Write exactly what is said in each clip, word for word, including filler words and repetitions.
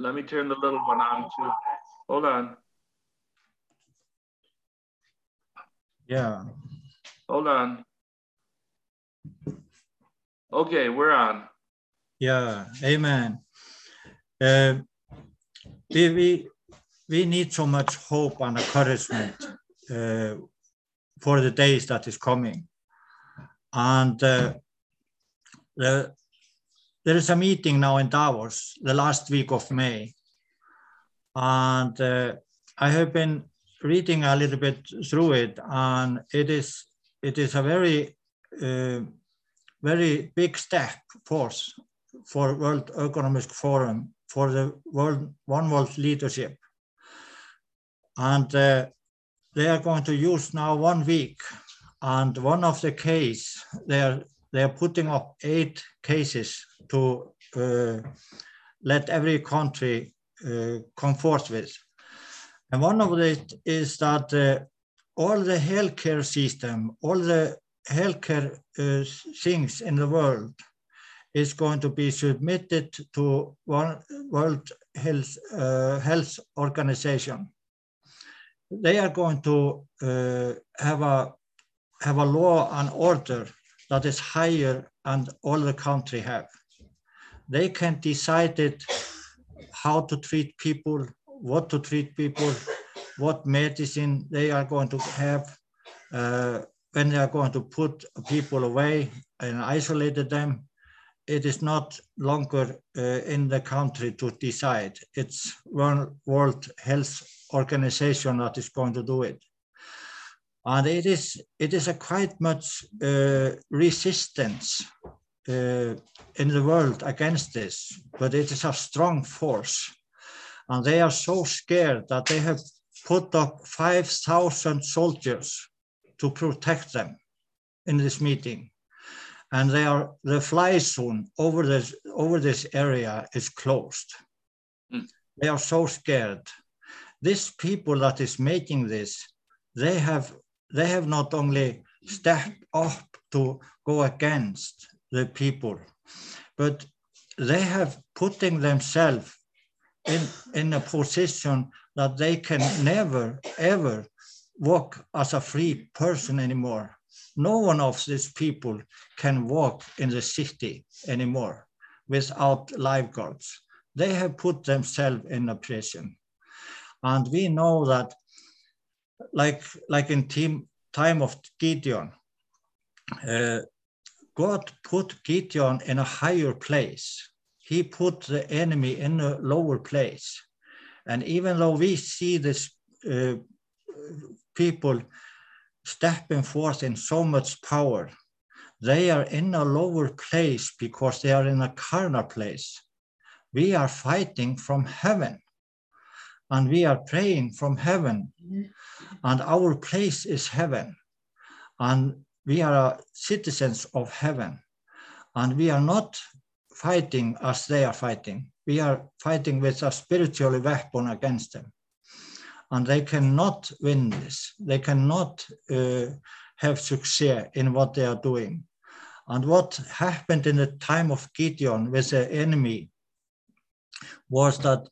let me turn the little one on too. Hold on. Yeah. Hold on. Okay, we're on. Yeah, amen. Uh, we, we, we need so much hope and encouragement uh, for the days that is coming. And uh, the, there is a meeting now in Davos, the last week of May. And uh, I have been reading a little bit through it, and it is, it is a very, uh, very big step forth for World Economic Forum, for the world, One World leadership. And uh, they are going to use now one week. And one of the case, they are, they are putting up eight cases to uh, let every country uh, come forth with. And one of it is that uh, all the healthcare system, all the healthcare uh, things in the world is going to be submitted to one World Health, uh, Health Organization. They are going to uh, have a have a law and order that is higher than all the country have. They can decide it, how to treat people, what to treat people, what medicine they are going to have, uh, when they are going to put people away and isolate them. It is not longer uh, in the country to decide. It's one World Health Organization that is going to do it. And it is, it is a quite much uh, resistance uh, in the world against this, but it is a strong force. And they are so scared that they have put up five thousand soldiers to protect them in this meeting. And they are, the fly zone over this, over this area is closed. Mm. They are so scared. These people that is making this, they have, they have not only stepped up to go against the people, but they have putting themselves in, in a position that they can never, ever walk as a free person anymore. No one of these people can walk in the city anymore without lifeguards. They have put themselves in a prison. And we know that, like, like in team, time of Gideon, uh, God put Gideon in a higher place. He put the enemy in a lower place. And even though we see this uh, people stepping forth in so much power, they are in a lower place because they are in a carnal place. We are fighting from heaven, and we are praying from heaven, and our place is heaven, and we are citizens of heaven, and we are not fighting as they are fighting. We are fighting with a spiritual weapon against them. And they cannot win this. They cannot uh, have success in what they are doing. And what happened in the time of Gideon with the enemy was that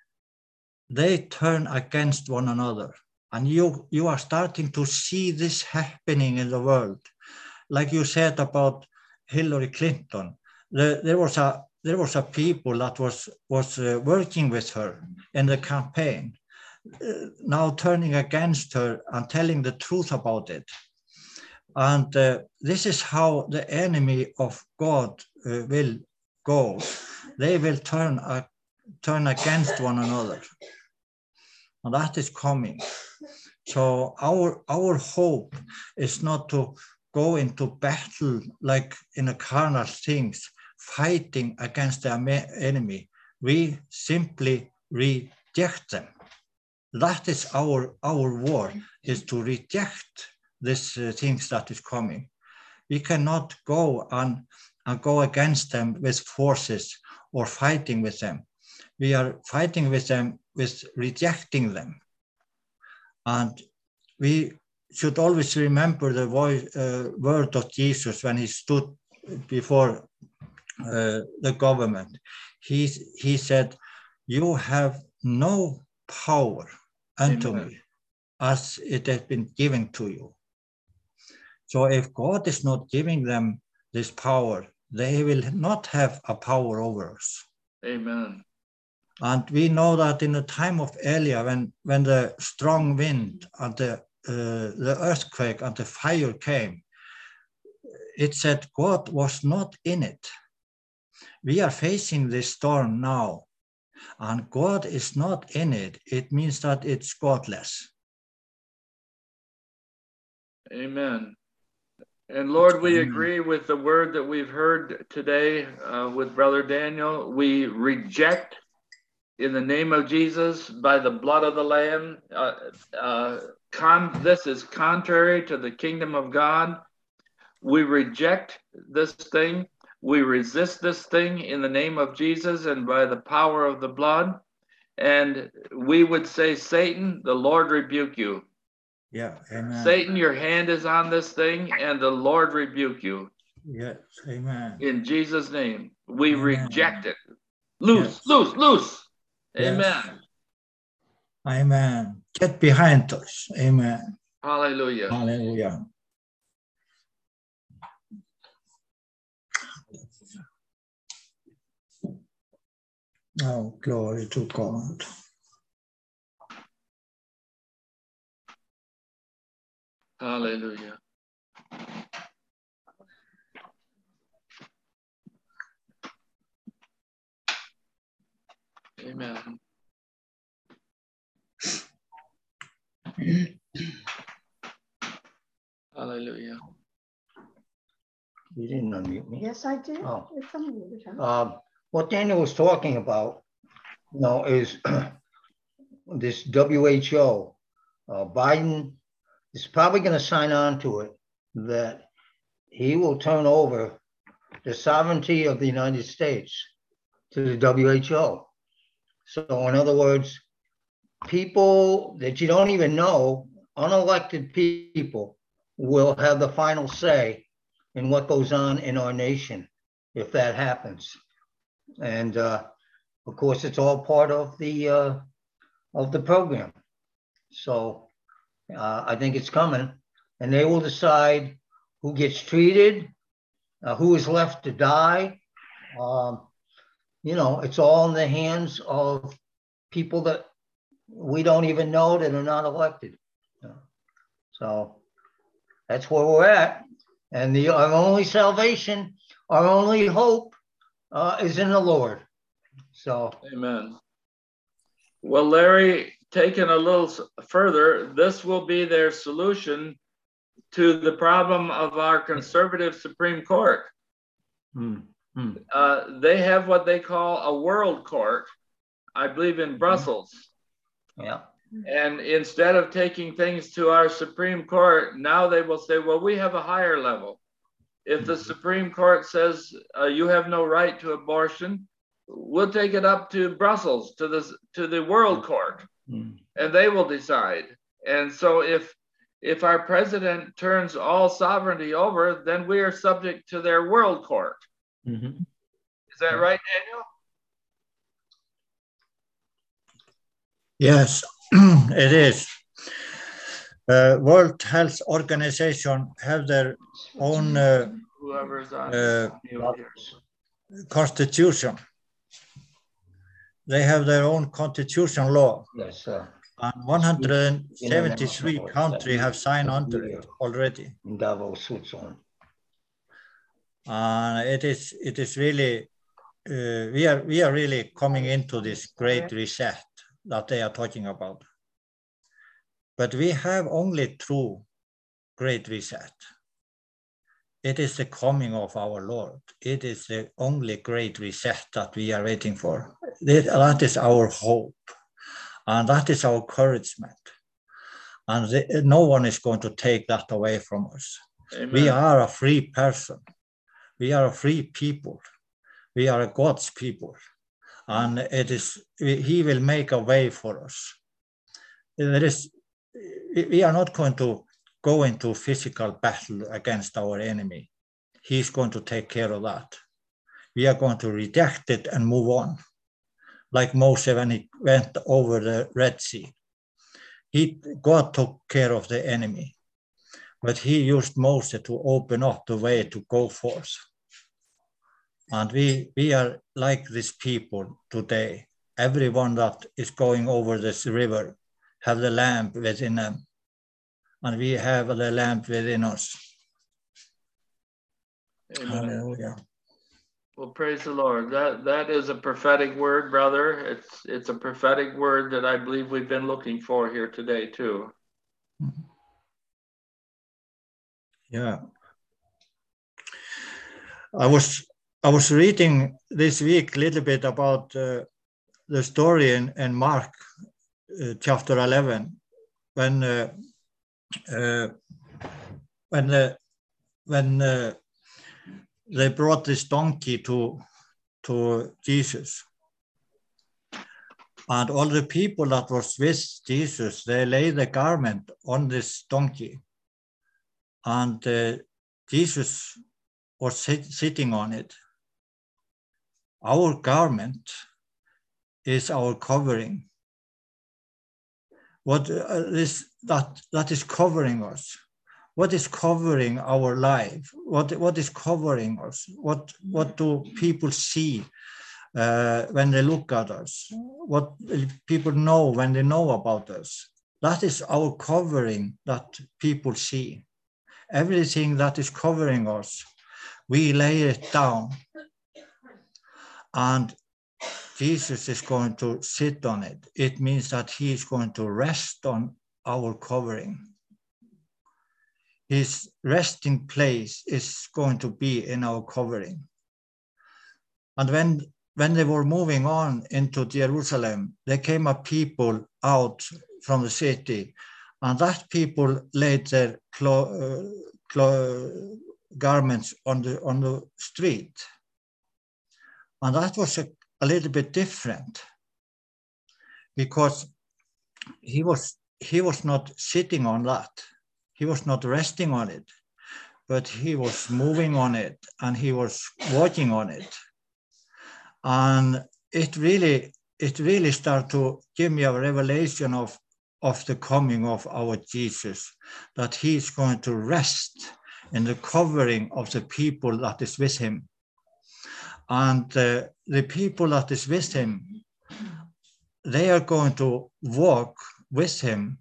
they turned against one another. And you, you are starting to see this happening in the world. Like you said about Hillary Clinton, the, there was a there was a people that was, was uh, working with her in the campaign, now turning against her and telling the truth about it. And uh, this is how the enemy of God uh, will go. They will turn, uh, turn against one another. And that is coming. So our, our hope is not to go into battle like in a carnal things, fighting against the enemy. We simply reject them. That is our, our war, is to reject these uh, things that is coming. We cannot go and, and go against them with forces or fighting with them. We are fighting with them with rejecting them. And we should always remember the voice, uh, word of Jesus when he stood before uh, the government. He, he said, you have no power unto Amen. me as it has been given to you. So if God is not giving them this power, they will not have a power over us. Amen. And we know that in the time of Elia, when, when the strong wind and the, uh, the earthquake and the fire came, it said God was not in it. We are facing this storm now, and God is not in it. It means that it's godless. Amen. And Lord, we Amen. agree with the word that we've heard today uh, with Brother Daniel. We reject in the name of Jesus, by the blood of the Lamb, uh, uh, con- this is contrary to the kingdom of God. We reject this thing. We resist this thing in the name of Jesus and by the power of the blood. And we would say, Satan, the Lord rebuke you. Yeah, amen. Satan, your hand is on this thing, and the Lord rebuke you. Yes, amen. In Jesus' name, we Amen. reject it. Loose, Yes. loose, loose. Yes. Amen. Amen. Get behind us. Amen. Hallelujah. Hallelujah. Oh, glory to God. Hallelujah. Amen. Hallelujah. You didn't unmute me. Yes, I did. Oh. It's unmuted, huh? Um, what Daniel was talking about, you know, is this W H O. Uh, Biden is probably going to sign on to it that he will turn over the sovereignty of the United States to the W H O. So, in other words, people that you don't even know, unelected people, will have the final say in what goes on in our nation if that happens. And uh, of course, it's all part of the uh, of the program. So uh, I think it's coming, and they will decide who gets treated, uh, who is left to die. Um, you know, it's all in the hands of people that we don't even know that are not elected. So that's where we're at. And the our only salvation, our only hope uh, is in the Lord. So, Amen. Well, Larry, taken a little further, this will be their solution to the problem of our conservative Supreme Court. hmm, hmm. Uh, they have what they call a world court, I believe in Brussels. Yeah. And instead of taking things to our Supreme Court, now they will say, well, we have a higher level. If the Supreme Court says uh, you have no right to abortion, we'll take it up to Brussels, to the, to the World Court, Mm. and they will decide. And so if, if our president turns all sovereignty over, then we are subject to their World Court. Mm-hmm. Is that right, Daniel? Yes, it is. Uh, World Health Organization have their own uh, Whoever's on uh, mute here. constitution. They have their own constitution law. Yes, sir. And one hundred seventy-three countries have signed on to it already. In Davos, Switzerland. And it is it is really uh, we are we are really coming into this great reset that they are talking about. But we have only true great reset. It is the coming of our Lord. It is the only great reset that we are waiting for. That is our hope. And that is our encouragement. And the, no one is going to take that away from us. Amen. We are a free person. We are a free people. We are a God's people. And it is, he will make a way for us. There is, we are not going to go into physical battle against our enemy. He's going to take care of that. We are going to reject it and move on. like Moses when he went over the Red Sea. He, God took care of the enemy, but he used Moses to open up the way to go forth. And we, we are like these people today. Everyone that is going over this river have the lamp within them, and we have the lamp within us. Amen. Hallelujah. Well, praise the Lord. That that is a prophetic word, brother. It's it's a prophetic word that I believe we've been looking for here today too. Yeah. I was I was reading this week a little bit about uh, the story in, in Mark uh, chapter eleven, when uh, uh, when uh, when uh, they brought this donkey to to Jesus, and all the people that was with Jesus, they laid the garment on this donkey, and uh, Jesus was sit sitting on it. Our garment is our covering. What uh, is that? That is covering us. What is covering our life? What what is covering us? What what do people see uh, when they look at us? What people know when they know about us? That is our covering that people see. Everything that is covering us, we lay it down, and Jesus is going to sit on it. It means that he is going to rest on our covering. His resting place is going to be in our covering. And when, when they were moving on into Jerusalem, there came a people out from the city, and that people laid their clo uh, clo garments on the, on the street. And that was a, a little bit different, because he was, he was not sitting on that. He was not resting on it, but he was moving on it, and he was walking on it. And it really, it really started to give me a revelation of, of the coming of our Jesus, that he is going to rest in the covering of the people that is with him. And uh, the people that is with him, they are going to walk with him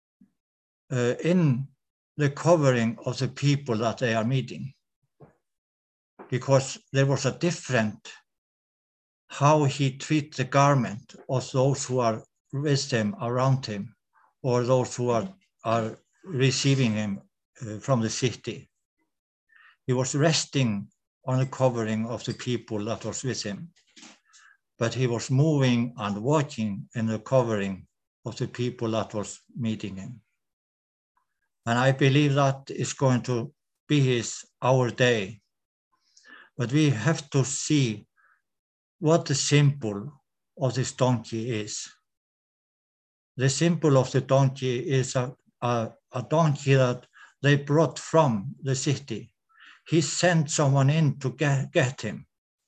uh, in the covering of the people that they are meeting. Because there was a different how he treats the garment of those who are with him, around him, or those who are, are receiving him uh, from the city. He was resting on the covering of the people that was with him, but he was moving and walking in the covering of the people that was meeting him. And I believe that is going to be his, our day. But we have to see what the symbol of this donkey is. The symbol of the donkey is a, a, a donkey that they brought from the city. He sent someone in to get, get him.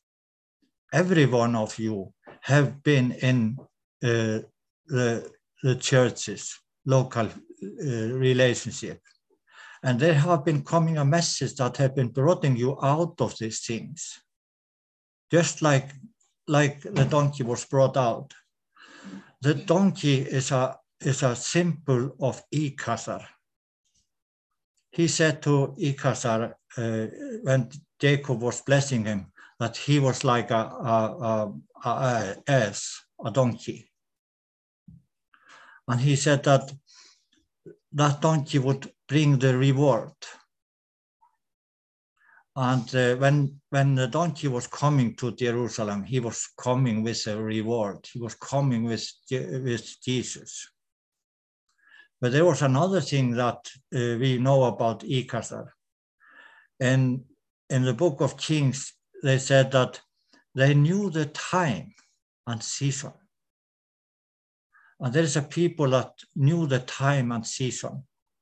Every one of you have been in uh, the, the churches, local uh, relationship. And there have been coming a message that have been bringing you out of these things. Just like, like the donkey was brought out. The donkey is a, is a symbol of Ikasar. He said to Ikasar, uh, when Jacob was blessing him, that he was like a, a, a, a ass, a donkey. And he said that that donkey would bring the reward. And uh, when, when the donkey was coming to Jerusalem, he was coming with a reward. He was coming with, with Jesus. But there was another thing that uh, we know about Ikasar. And in the book of Kings, they said that they knew the time and season. And there is a people that knew the time and season.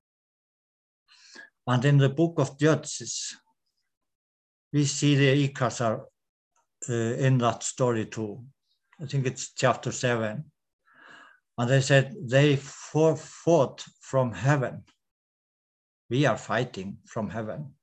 And in the book of Judges, we see the Ikasar uh, in that story too. I think it's chapter seven. And they said they fought from heaven. We are fighting from heaven.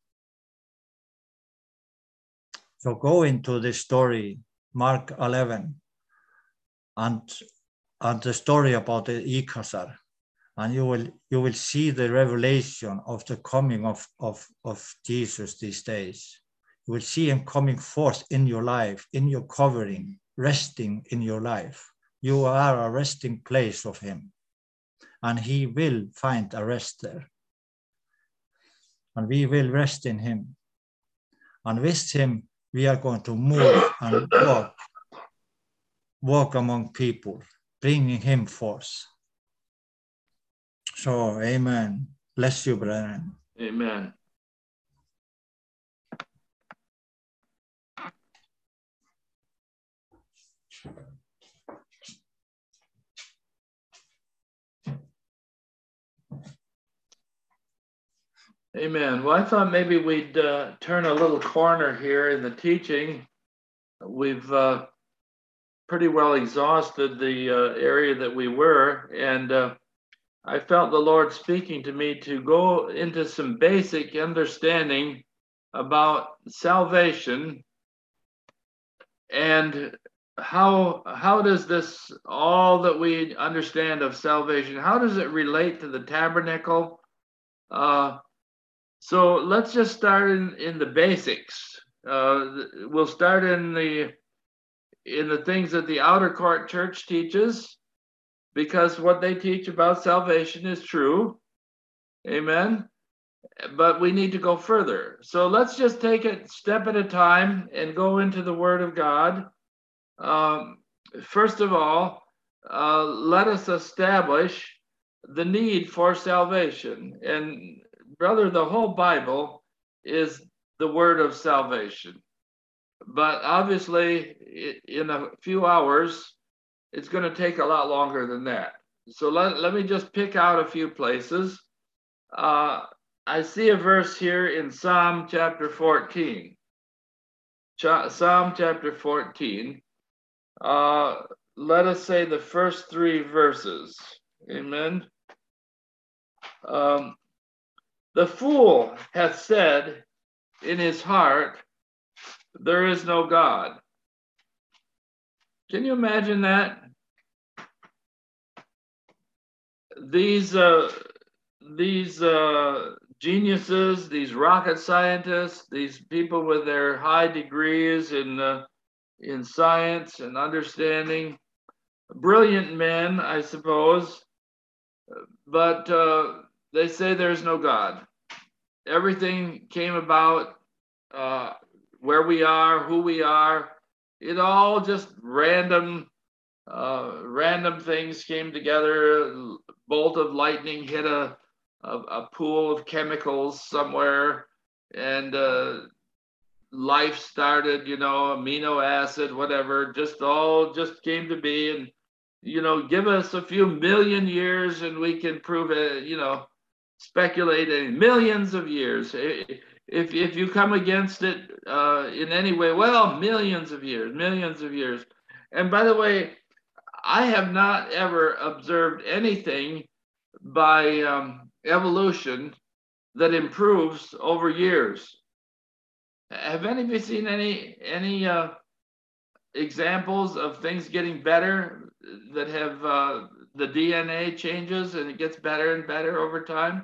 So go into this story, Mark eleven, and, and the story about the Icazar, and you will you will see the revelation of the coming of, of, of Jesus these days. You will see him coming forth in your life, in your covering, resting in your life. You are a resting place of him, and he will find a rest there. And we will rest in him. And with him, we are going to move and walk, walk among people, bringing him forth. So, amen. Bless you, brethren. Amen. Amen. Well, I thought maybe we'd uh, turn a little corner here in the teaching. We've uh, pretty well exhausted the uh, area that we were, and uh, I felt the Lord speaking to me to go into some basic understanding about salvation and how how does this, all that we understand of salvation, how does it relate to the tabernacle? Uh, So let's just start in, in the basics. Uh, we'll start in the in the things that the outer court church teaches, because what they teach about salvation is true. Amen. But we need to go further. So let's just take it step at a time and go into the Word of God. Um, first of all, uh, let us establish the need for salvation. And brother, the whole Bible is the word of salvation. But obviously, in a few hours, it's going to take a lot longer than that. So let, let me just pick out a few places. Uh, I see a verse here in Psalm chapter fourteen. Ch- Psalm chapter fourteen. Uh, let us say the first three verses. Amen. Um, The fool hath said in his heart, there is no God. Can you imagine that? These uh, these uh, geniuses, these rocket scientists, these people with their high degrees in uh, in science and understanding, brilliant men, I suppose, but uh, they say there's no God. Everything came about, uh, where we are, who we are. It all just random, uh, random things came together. A bolt of lightning hit a, a, a pool of chemicals somewhere, and uh, life started, you know, amino acid, whatever, just all just came to be. And, you know, give us a few million years and we can prove it, you know, speculate in millions of years. If, if you come against it uh, in any way, well, millions of years, millions of years. And by the way, I have not ever observed anything by um, evolution that improves over years. Have any of you seen any any uh, examples of things getting better that have uh, the D N A changes and it gets better and better over time?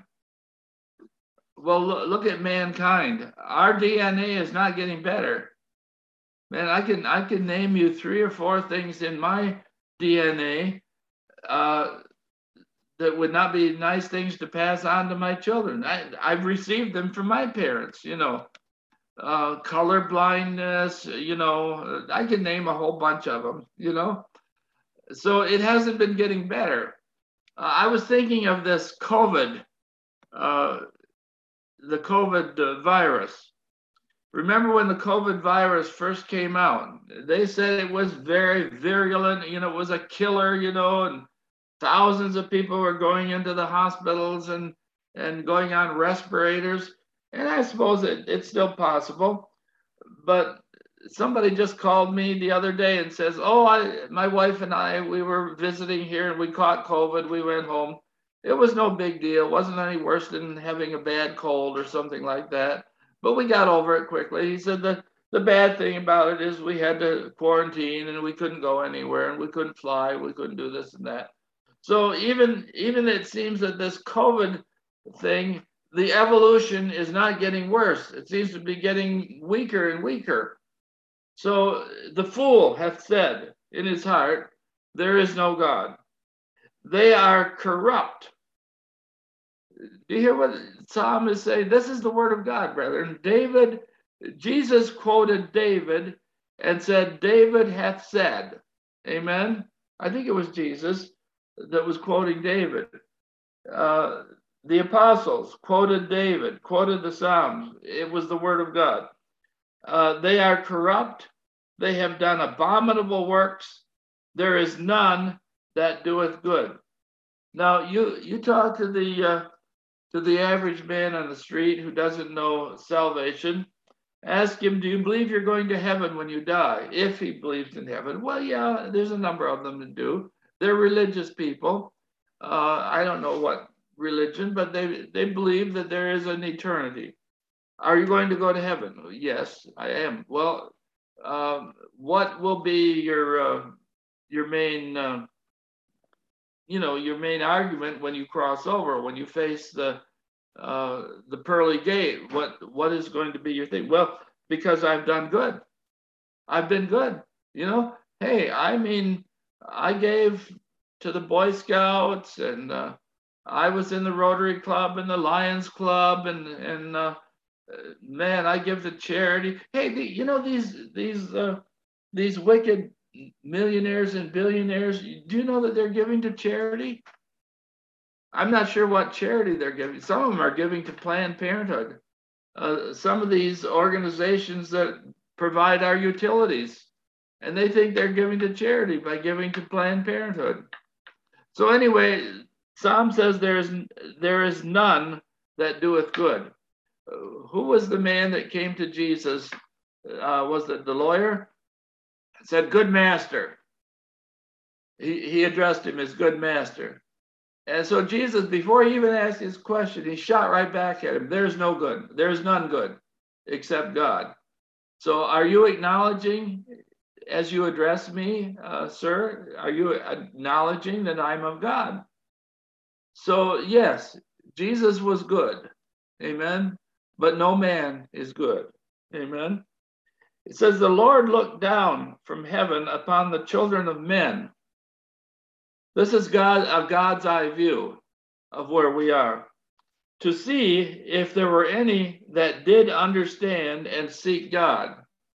Well, look at mankind. Our D N A is not getting better. Man, I can I can name you three or four things in my D N A uh, that would not be nice things to pass on to my children. I, I've received them from my parents, you know. Uh, color blindness, you know, I can name a whole bunch of them, you know. So it hasn't been getting better. Uh, I was thinking of this COVID, uh, the COVID uh, virus. Remember when the COVID virus first came out? They said it was very virulent, you know, it was a killer, you know, and thousands of people were going into the hospitals and, and going on respirators. And I suppose it, it's still possible, but somebody just called me the other day and says, oh, I, my wife and I, we were visiting here and we caught COVID. We went home. It was no big deal. It wasn't any worse than having a bad cold or something like that. But we got over it quickly. He said that the bad thing about it is we had to quarantine and we couldn't go anywhere and we couldn't fly. We couldn't do this and that. So even, even it seems that this COVID thing, the evolution is not getting worse. It seems to be getting weaker and weaker. So the fool hath said in his heart, there is no God. They are corrupt. Do you hear what Psalm is saying? This is the word of God, brethren. David, Jesus quoted David and said, David hath said. Amen. I think it was Jesus that was quoting David. Uh, the apostles quoted David, quoted the Psalms. It was the word of God. Uh, they are corrupt. They have done abominable works. There is none that doeth good. Now, you you talk to the uh, to the average man on the street who doesn't know salvation. Ask him, do you believe you're going to heaven when you die? If he believes in heaven. Well, yeah, there's a number of them that do. They're religious people. Uh, I don't know what religion, but they, they believe that there is an eternity. Are you going to go to heaven? Yes, I am. Well, um, what will be your uh, your main uh, you know your main argument when you cross over, when you face the uh, the pearly gate? What what is going to be your thing? Well, because I've done good. I've been good. You know, hey, I mean, I gave to the Boy Scouts, and uh, I was in the Rotary Club and the Lions Club, and and uh, man, I give to charity. Hey, the, you know these these uh, these wicked millionaires and billionaires. Do you know that they're giving to charity? I'm not sure what charity they're giving. Some of them are giving to Planned Parenthood. Uh, some of these organizations that provide our utilities, and they think they're giving to charity by giving to Planned Parenthood. So anyway, Psalm says there is there is none that doeth good. Uh, who was the man that came to Jesus? Uh, was it the lawyer? Said, good master. He, he addressed him as good master. And so Jesus, before he even asked his question, he shot right back at him. There's no good. There's none good except God. So are you acknowledging, as you address me, uh, sir, are you acknowledging that I'm of God? So yes, Jesus was good. Amen. But no man is good. Amen. It says, the Lord looked down from heaven upon the children of men. This is God, a God's eye view of where we are, to see if there were any that did understand and seek God.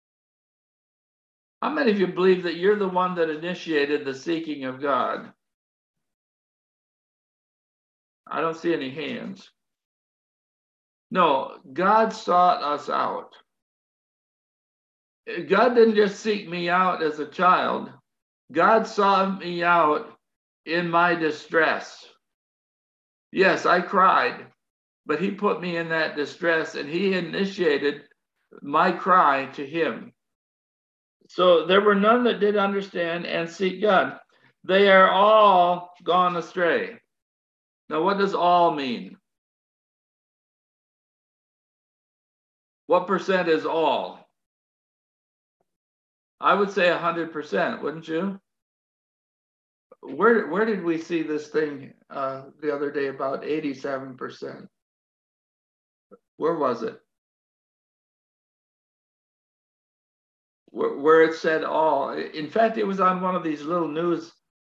How many of you believe that you're the one that initiated the seeking of God? I don't see any hands. No, God sought us out. God didn't just seek me out as a child. God sought me out in my distress. Yes, I cried, but he put me in that distress and he initiated my cry to him. So there were none that did understand and seek God. They are all gone astray. Now, what does all mean? What percent is all? I would say one hundred percent, wouldn't you? Where, where did we see this thing uh, the other day about eighty-seven percent? Where was it? Where, where it said all. In fact, it was on one of these little news.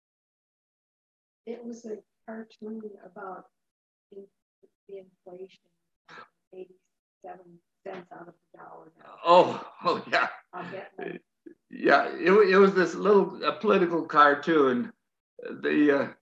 It was a cartoon about the inflation, eighty-seven cents out of the dollar now. Oh, oh yeah. I'll get one. Yeah, it, it was this little a political cartoon. The uh,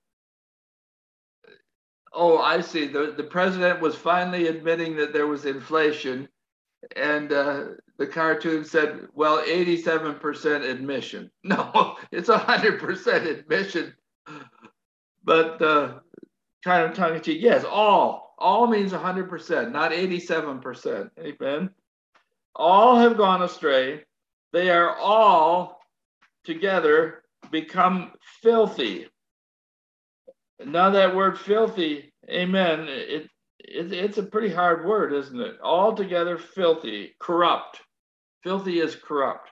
oh, I see. The the president was finally admitting that there was inflation, and uh, the cartoon said, "Well, eighty-seven percent admission." No, it's a hundred percent admission. But uh, kind of tongue in cheek. Yes, all all means a hundred percent, not eighty-seven percent. Amen. All have gone astray. they are all together become filthy. Now that word filthy, amen, it, it, it's a pretty hard word, isn't it? Altogether filthy, corrupt. Filthy is corrupt.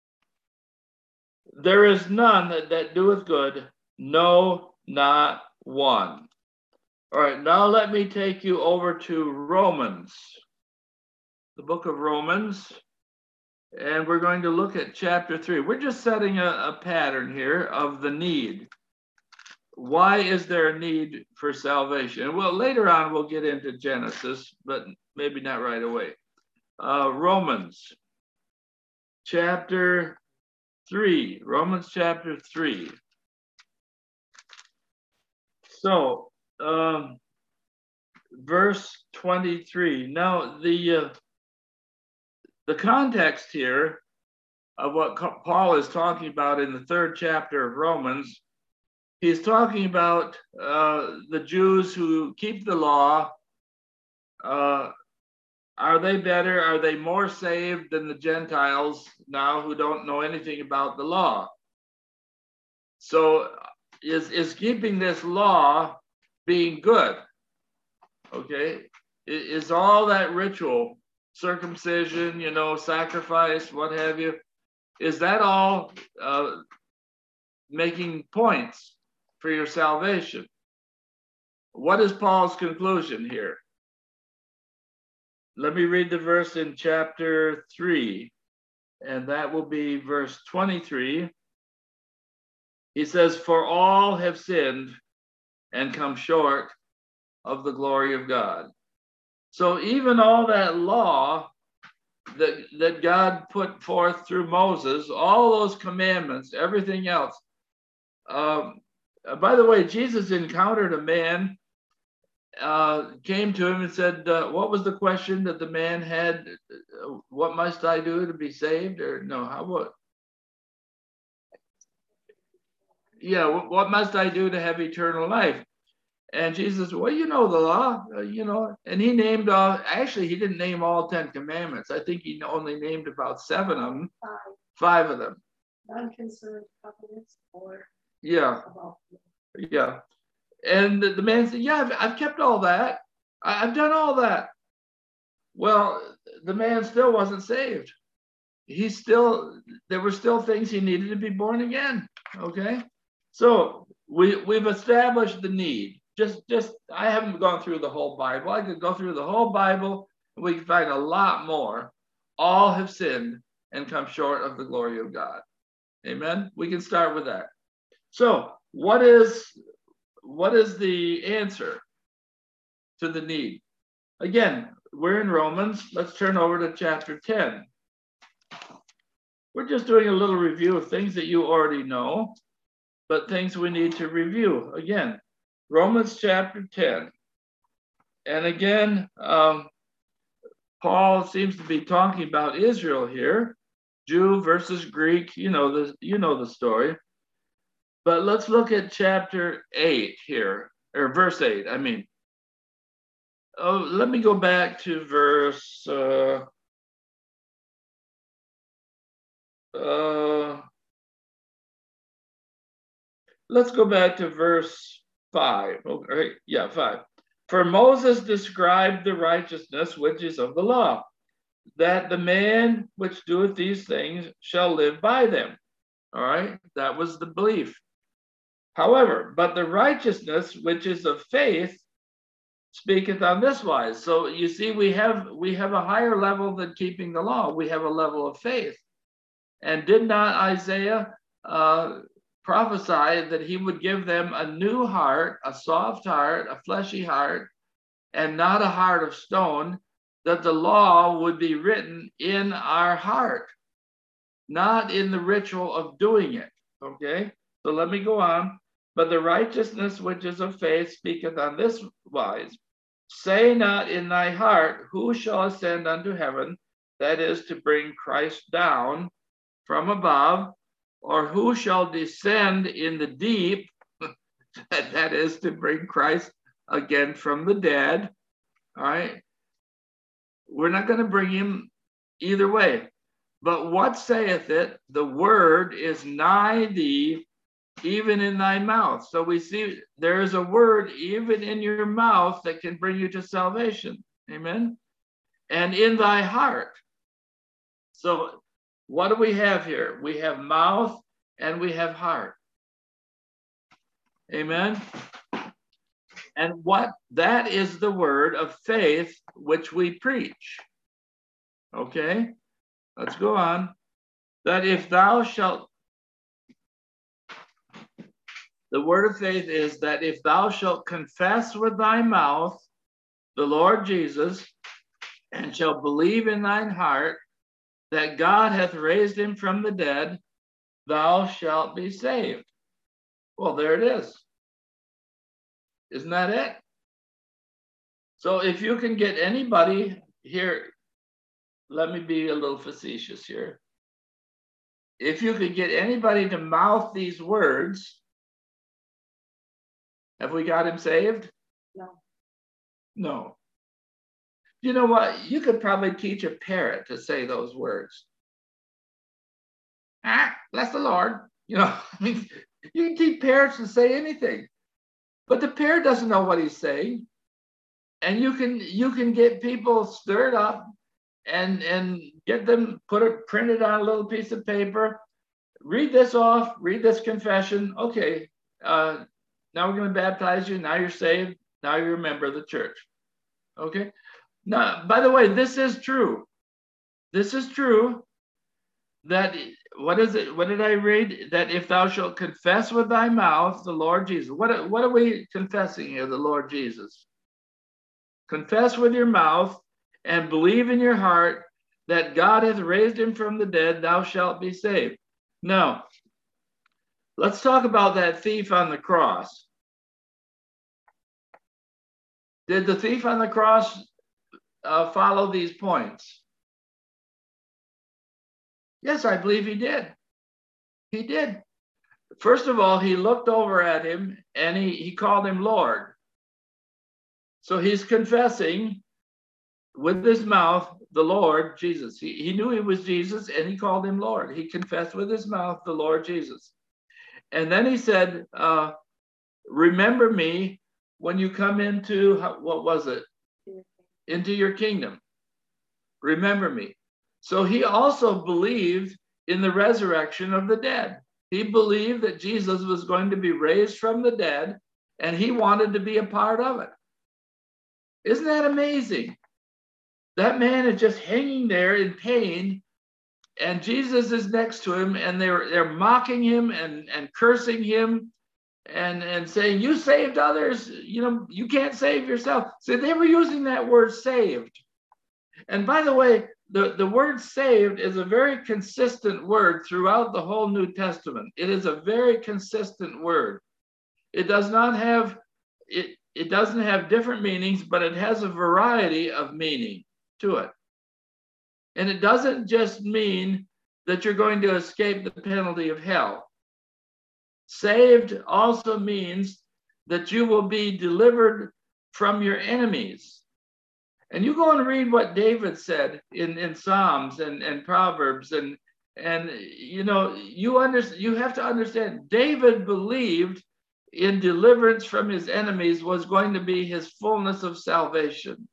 There is none that, that doeth good, no, not one. All right, now let me take you over to Romans, the book of Romans, and we're going to look at chapter three. We're just setting a, a pattern here of the need. Why is there a need for salvation? Well, later on we'll get into Genesis, but maybe not right away. Uh, Romans chapter three, Romans chapter three. So, um, verse twenty-three. Now, the uh, the context here of what Paul is talking about in the third chapter of Romans, he's talking about uh, the Jews who keep the law. Uh, are they better? Are they more saved than the Gentiles now who don't know anything about the law? So, is is keeping this law being good? Okay, is all that ritual, circumcision, you know, sacrifice, what have you, is that all uh, making points for your salvation? What is Paul's conclusion here? Let me read the verse in chapter three, and that will be verse twenty-three. He says, "For all have sinned and come short of the glory of God." So even all that law that, that God put forth through Moses, all those commandments, everything else. Um, by the way, Jesus encountered a man, uh, came to him and said, uh, what was the question that the man had? What must I do to be saved? Or no, how what? Yeah, what must I do to have eternal life? And Jesus, well, you know the law, uh, you know, and he named, uh, actually, he didn't name all ten commandments. I think he only named about seven of them, five, five of them. Non-concerned covenants or yeah, about yeah. And the, the man said, yeah, I've, I've kept all that. I, I've done all that. Well, the man still wasn't saved. He still, there were still things he needed to be born again, okay? So we, we've established the need. Just, just, I haven't gone through the whole Bible. I could go through the whole Bible and we can find a lot more. All have sinned and come short of the glory of God. Amen. We can start with that. So what is, what is the answer to the need? Again, we're in Romans. Let's turn over to chapter ten. We're just doing a little review of things that you already know, but things we need to review. Again, Romans chapter ten. And again, um, Paul seems to be talking about Israel here, Jew versus Greek. You know the, you know the story. But let's look at chapter eight here, or verse eight, I mean. Oh, let me go back to verse, uh, uh, let's go back to verse five. Okay, yeah, five. For Moses described the righteousness which is of the law, that the man which doeth these things shall live by them. All right, that was the belief. However, but the righteousness which is of faith speaketh on this wise. So you see, we have we have a higher level than keeping the law. We have a level of faith. And did not Isaiah uh, prophesy that he would give them a new heart, a soft heart, a fleshy heart, and not a heart of stone, that the law would be written in our heart, not in the ritual of doing it. Okay, so let me go on. But the righteousness which is of faith speaketh on this wise, say not in thy heart, who shall ascend unto heaven, that is to bring Christ down from above, or who shall descend in the deep, that is to bring Christ again from the dead. All right, we're not going to bring him either way. But what saith it? The word is nigh thee, even in thy mouth. So we see there is a word even in your mouth that can bring you to salvation. Amen. And in thy heart. So what do we have here? We have mouth and we have heart. Amen. And what that is the word of faith which we preach. Okay, let's go on. That if thou shalt, the word of faith is that if thou shalt confess with thy mouth the Lord Jesus, and shalt believe in thine heart that God hath raised him from the dead, thou shalt be saved. Well, there it is. Isn't that it? So if you can get anybody here, let me be a little facetious here. If you could get anybody to mouth these words, have we got him saved? No. No. You know what? You could probably teach a parrot to say those words. Ah, bless the Lord. You know, I mean, you can teach parrots to say anything, but the parrot doesn't know what he's saying. And you can you can get people stirred up and and get them put it printed on a little piece of paper. Read this off. Read this confession. Okay, uh, now we're going to baptize you. Now you're saved. Now you're a member of the church. Okay. Now, by the way, this is true. This is true. That what is it? What did I read? That if thou shalt confess with thy mouth the Lord Jesus. What what are we confessing here? The Lord Jesus. Confess with your mouth and believe in your heart that God hath raised him from the dead, thou shalt be saved. Now, let's talk about that thief on the cross. Did the thief on the cross uh, follow these points? Yes, I believe he did. He did. First of all, he looked over at him and he, he called him Lord. So he's confessing with his mouth the Lord Jesus. He, he knew he was Jesus and he called him Lord. He confessed with his mouth the Lord Jesus. And then he said, uh, remember me when you come into, what was it? Into your kingdom. Remember me. So he also believed in the resurrection of the dead. He believed that Jesus was going to be raised from the dead and he wanted to be a part of it. Isn't that amazing? That man is just hanging there in pain, and Jesus is next to him, and they're they're mocking him and, and cursing him and, and saying, you saved others, you know, you can't save yourself. So they were using that word saved. And by the way, the, the word saved is a very consistent word throughout the whole New Testament. It is a very consistent word. It does not have it. It doesn't have different meanings, but it has a variety of meaning to it. And it doesn't just mean that you're going to escape the penalty of hell. Saved also means that you will be delivered from your enemies. And you go and read what David said in, in Psalms and, and Proverbs. And, and you know, you, under, you have to understand, David believed in deliverance from his enemies was going to be his fullness of salvation.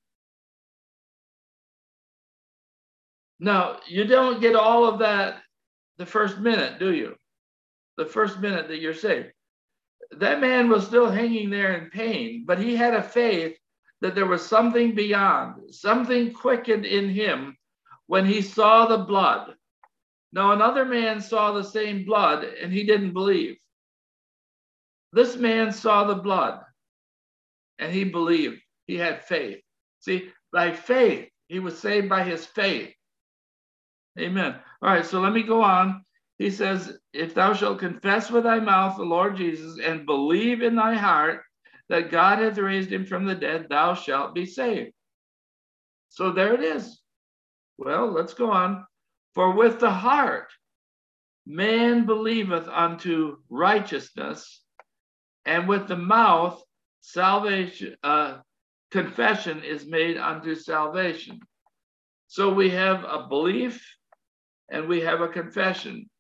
Now, you don't get all of that the first minute, do you? The first minute that you're saved. That man was still hanging there in pain, but he had a faith that there was something beyond, something quickened in him when he saw the blood. Now, another man saw the same blood and he didn't believe. This man saw the blood and he believed. He had faith. See, by faith, he was saved by his faith. Amen. All right, so let me go on. He says, if thou shalt confess with thy mouth the Lord Jesus and believe in thy heart that God hath raised him from the dead, thou shalt be saved. So there it is. Well, let's go on. For with the heart man believeth unto righteousness, and with the mouth, salvation, uh, confession is made unto salvation. So we have a belief and we have a confession.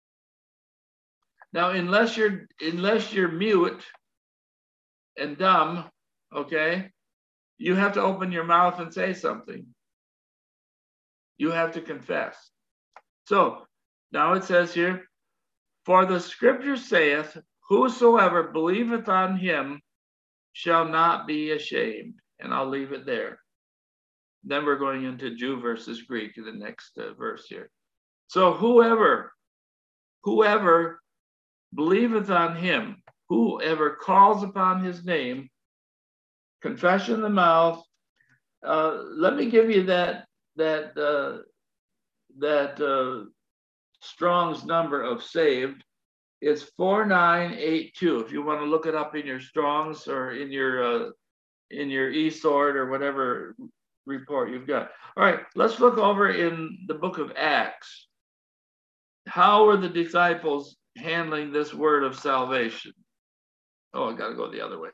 Now, unless you're unless you're mute and dumb, okay, you have to open your mouth and say something. You have to confess. So now it says here, for the scripture saith, whosoever believeth on him shall not be ashamed. And I'll leave it there. Then we're going into Jew versus Greek in the next uh, verse here. So whoever, whoever believeth on him, whoever calls upon his name, confession in the mouth. Uh, let me give you that that uh, that uh, Strong's number of saved. It's four nine eight two. If you want to look it up in your Strong's or in your uh, in your eSword or whatever report you've got. All right, let's look over in the book of Acts. How were the disciples handling this word of salvation? Oh, I got to go the other way.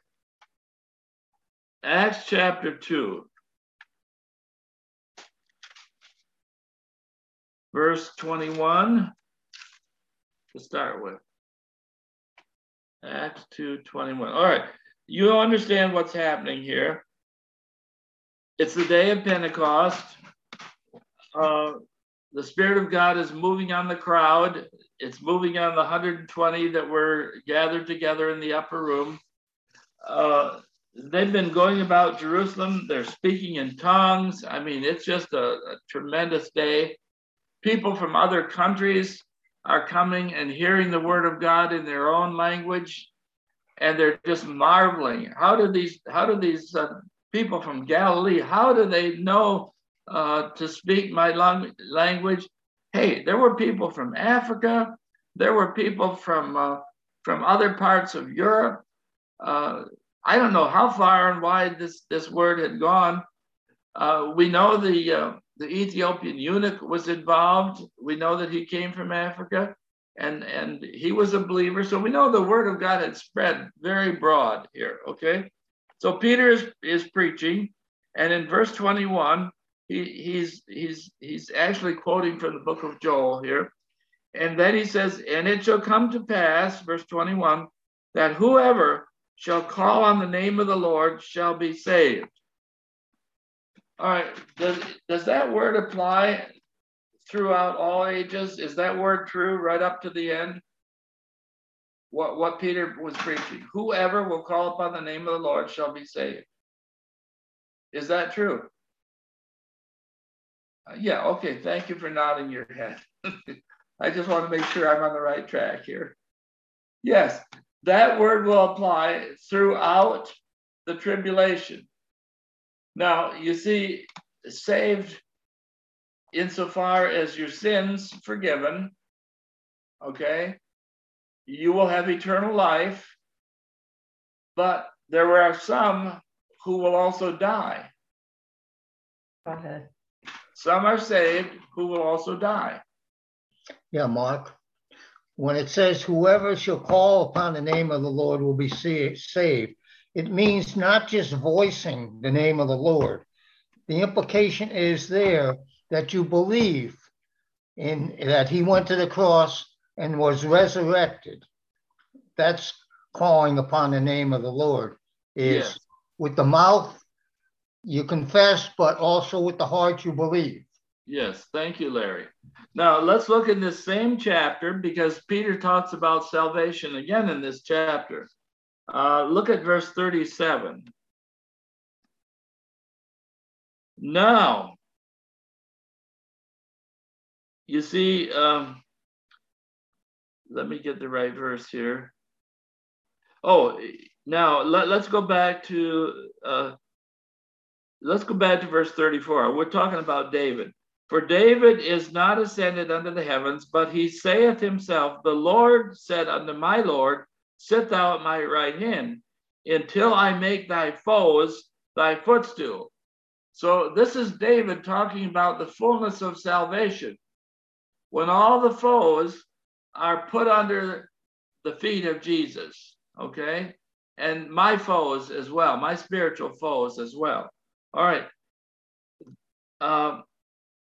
Acts chapter two, verse twenty-one to start with. Acts two twenty-one. All right, you understand what's happening here. It's the day of Pentecost. Uh, the Spirit of God is moving on the crowd. It's moving on the one hundred twenty that were gathered together in the upper room. Uh, they've been going about Jerusalem. They're speaking in tongues. I mean, it's just a, a tremendous day. People from other countries are coming and hearing the word of God in their own language, and they're just marveling. How do these, how do these uh, people from Galilee, how do they know uh, to speak my lang- language? Hey, there were people from Africa. There were people from uh, from other parts of Europe. Uh, I don't know how far and wide this, this word had gone. Uh, we know the uh, the Ethiopian eunuch was involved. We know that he came from Africa, and, and he was a believer. So we know the word of God had spread very broad here, okay? So Peter is, is preaching, and in verse twenty-one, he, he's, he's, he's actually quoting from the book of Joel here. And then he says, and it shall come to pass, verse twenty-one, that whoever shall call on the name of the Lord shall be saved. All right, does, does that word apply throughout all ages? Is that word true right up to the end? What, what Peter was preaching, whoever will call upon the name of the Lord shall be saved. Is that true? Uh, yeah, okay, thank you for nodding your head. I just want to make sure I'm on the right track here. Yes, that word will apply throughout the tribulation. Now, you see, saved insofar as your sins forgiven, okay? You will have eternal life, but there are some who will also die. Okay. Some are saved who will also die. Yeah, Mark. When it says whoever shall call upon the name of the Lord will be saved, it means not just voicing the name of the Lord. The implication is there that you believe in that he went to the cross and was resurrected. That's calling upon the name of the Lord. Is Yes. With the mouth you confess, but also with the heart you believe. Yes, thank you, Larry. Now let's look in this same chapter, because Peter talks about salvation again in this chapter. Uh, look at verse thirty-seven. Now, you see, um, let me get the right verse here. Oh, now let, let's go back to uh, let's go back to verse thirty-four. We're talking about David. For David is not ascended unto the heavens, but he saith himself, the Lord said unto my Lord, sit thou at my right hand, until I make thy foes thy footstool. So this is David talking about the fullness of salvation. When all the foes are put under the feet of Jesus, okay? And my foes as well, my spiritual foes as well. All right. Um,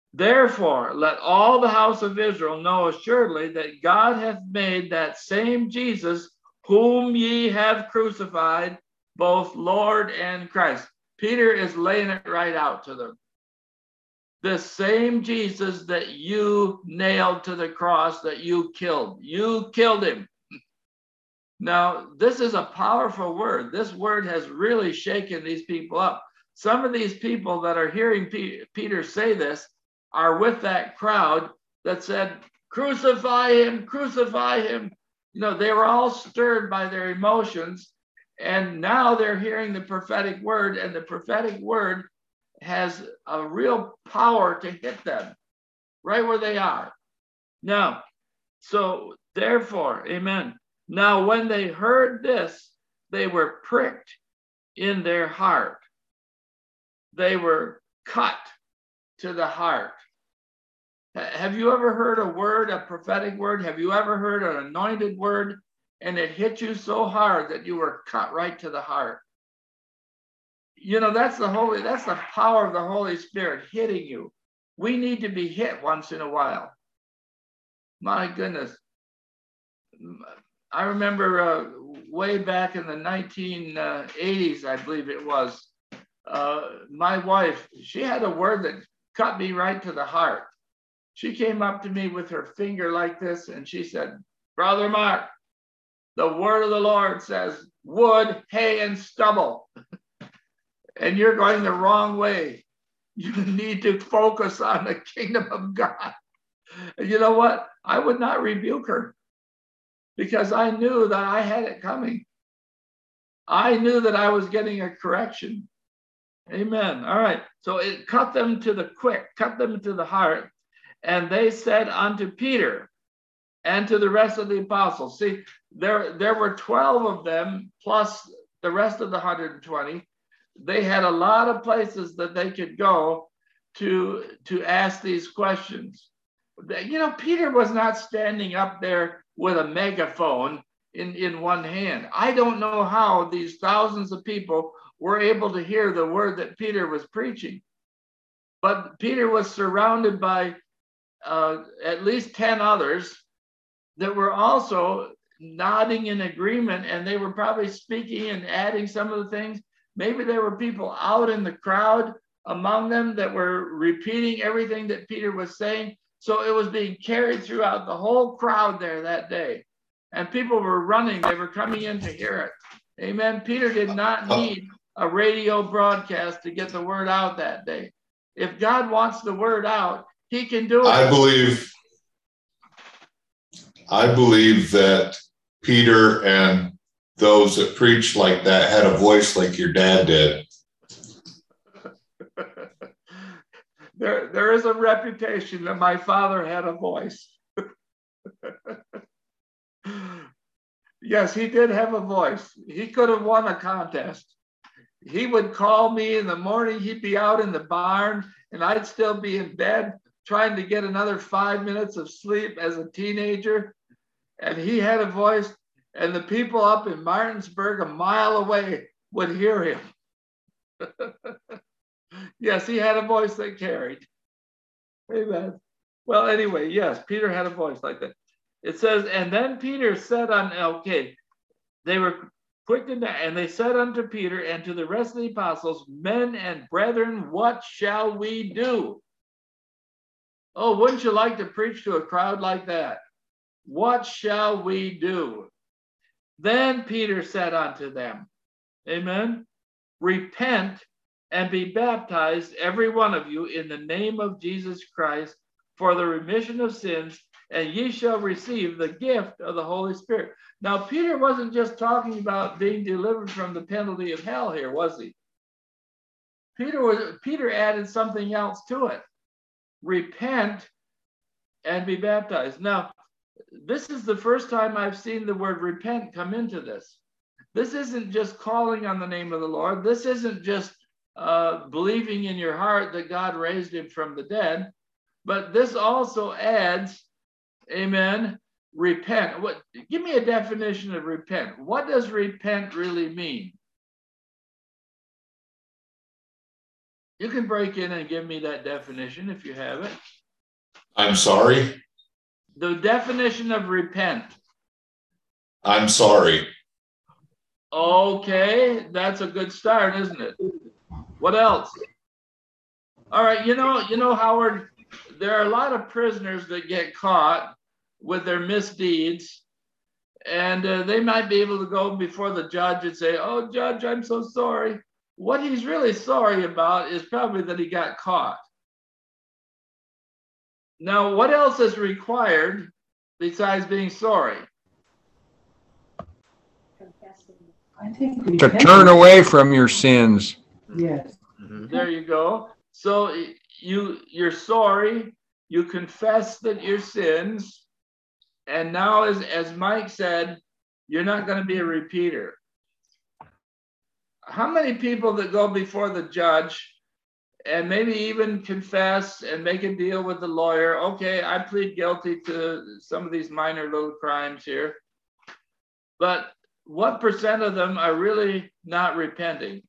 Therefore, let all the house of Israel know assuredly that God hath made that same Jesus, whom ye have crucified, both Lord and Christ. Peter is laying it right out to them. The same Jesus that you nailed to the cross, that you killed. You killed him. Now, this is a powerful word. This word has really shaken these people up. Some of these people that are hearing P- Peter say this are with that crowd that said, crucify him, crucify him. You know, they were all stirred by their emotions. And now they're hearing the prophetic word, and the prophetic word has a real power to hit them right where they are. Now, so therefore, amen. Now, when they heard this, they were pricked in their heart. They were cut to the heart. Have you ever heard a word, a prophetic word? Have you ever heard an anointed word and it hit you so hard that you were cut right to the heart? You know, that's the holy, that's the power of the Holy Spirit hitting you. We need to be hit once in a while. My goodness. I remember uh, way back in the nineteen eighties, I believe it was, uh, my wife, she had a word that cut me right to the heart. She came up to me with her finger like this, and she said, Brother Mark, the word of the Lord says, wood, hay, and stubble. And you're going the wrong way. You need to focus on the kingdom of God. And you know what? I would not rebuke her because I knew that I had it coming. I knew that I was getting a correction. Amen. All right. So it cut them to the quick, cut them to the heart. And they said unto Peter and to the rest of the apostles. See, there, there were twelve of them plus the rest of the one hundred twenty. They had a lot of places that they could go to, to ask these questions. You know, Peter was not standing up there with a megaphone in, in one hand. I don't know how these thousands of people were able to hear the word that Peter was preaching. But Peter was surrounded by uh, at least ten others that were also nodding in agreement, and they were probably speaking and adding some of the things. Maybe there were people out in the crowd among them that were repeating everything that Peter was saying. So it was being carried throughout the whole crowd there that day. And people were running. They were coming in to hear it. Amen. Peter did not need a radio broadcast to get the word out that day. If God wants the word out, he can do it. I believe, I believe that Peter and those that preach like that had a voice like your dad did. There, there is a reputation that my father had a voice. Yes, he did have a voice. He could have won a contest. He would call me in the morning. He'd be out in the barn, and I'd still be in bed trying to get another five minutes of sleep as a teenager. And he had a voice, and the people up in Martinsburg, a mile away, would hear him. Yes, he had a voice that carried. Amen. Well, anyway, yes, Peter had a voice like that. It says, and then Peter said on, okay, they were quick to that, and they said unto Peter and to the rest of the apostles, men and brethren, what shall we do? Oh, wouldn't you like to preach to a crowd like that? What shall we do? Then Peter said unto them, amen, repent and be baptized, every one of you, in the name of Jesus Christ, for the remission of sins, and ye shall receive the gift of the Holy Spirit. Now, Peter wasn't just talking about being delivered from the penalty of hell here, was he? Peter was, Peter added something else to it. Repent and be baptized. Now, this is the first time I've seen the word repent come into this. This isn't just calling on the name of the Lord. This isn't just uh, believing in your heart that God raised him from the dead, but this also adds, amen, repent. What? Give me a definition of repent. What does repent really mean? You can break in and give me that definition if you have it. I'm sorry. The definition of repent. I'm sorry. Okay, that's a good start, isn't it? What else? All right, you know, you know, Howard, there are a lot of prisoners that get caught with their misdeeds, and uh, they might be able to go before the judge and say, "Oh, judge, I'm so sorry." What he's really sorry about is probably that he got caught. Now, what else is required besides being sorry? I think To repent- turn away from your sins. Yes. There you go. So you you're sorry, you confess that your sins, and now as, as Mike said, you're not going to be a repeater. How many people that go before the judge and maybe even confess and make a deal with the lawyer? Okay, I plead guilty to some of these minor little crimes here. But what percent of them are really not repenting?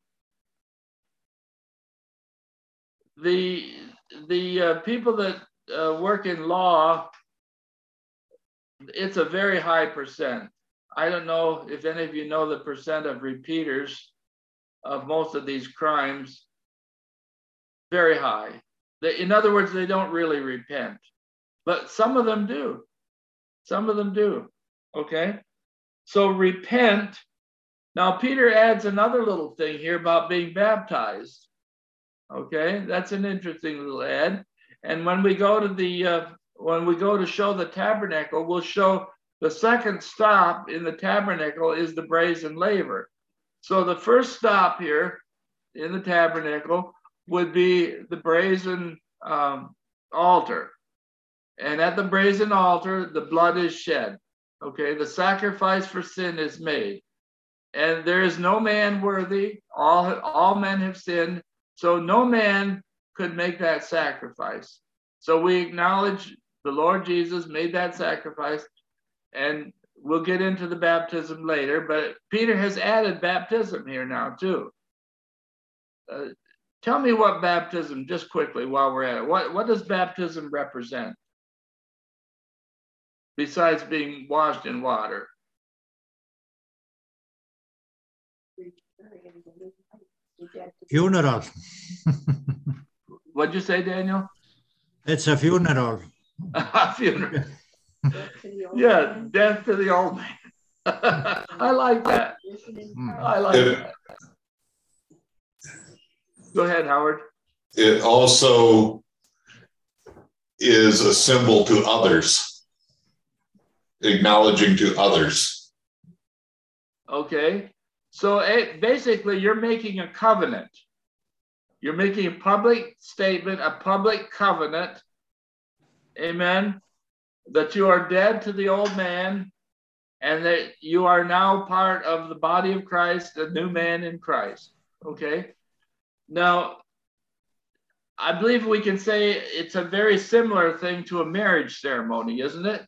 The, the uh, people that uh, work in law, it's a very high percent. I don't know if any of you know the percent of repeaters of most of these crimes. Very high. They, in other words, they don't really repent, but some of them do. Some of them do. Okay. So repent. Now, Peter adds another little thing here about being baptized. Okay, that's an interesting little add. And when we go to the uh, when we go to show the tabernacle, we'll show the second stop in the tabernacle is the brazen laver. So the first stop here in the tabernacle would be the brazen um, altar. And at the brazen altar, the blood is shed. Okay, the sacrifice for sin is made. And there is no man worthy. All, all men have sinned. So no man could make that sacrifice. So we acknowledge the Lord Jesus made that sacrifice. And we'll get into the baptism later. But Peter has added baptism here now too. Uh, tell me what baptism, just quickly while we're at it. What, what does baptism represent? Besides being washed in water. Funeral. What'd you say, Daniel? It's a funeral. A funeral. Yeah, death to the old man. I like that. I like It, that. Go ahead, Howard. it also is a symbol to others, acknowledging to others. Okay. So it, basically, you're making a covenant. You're making a public statement, a public covenant. Amen. That you are dead to the old man and that you are now part of the body of Christ, the new man in Christ. Okay. Now, I believe we can say it's a very similar thing to a marriage ceremony, isn't it?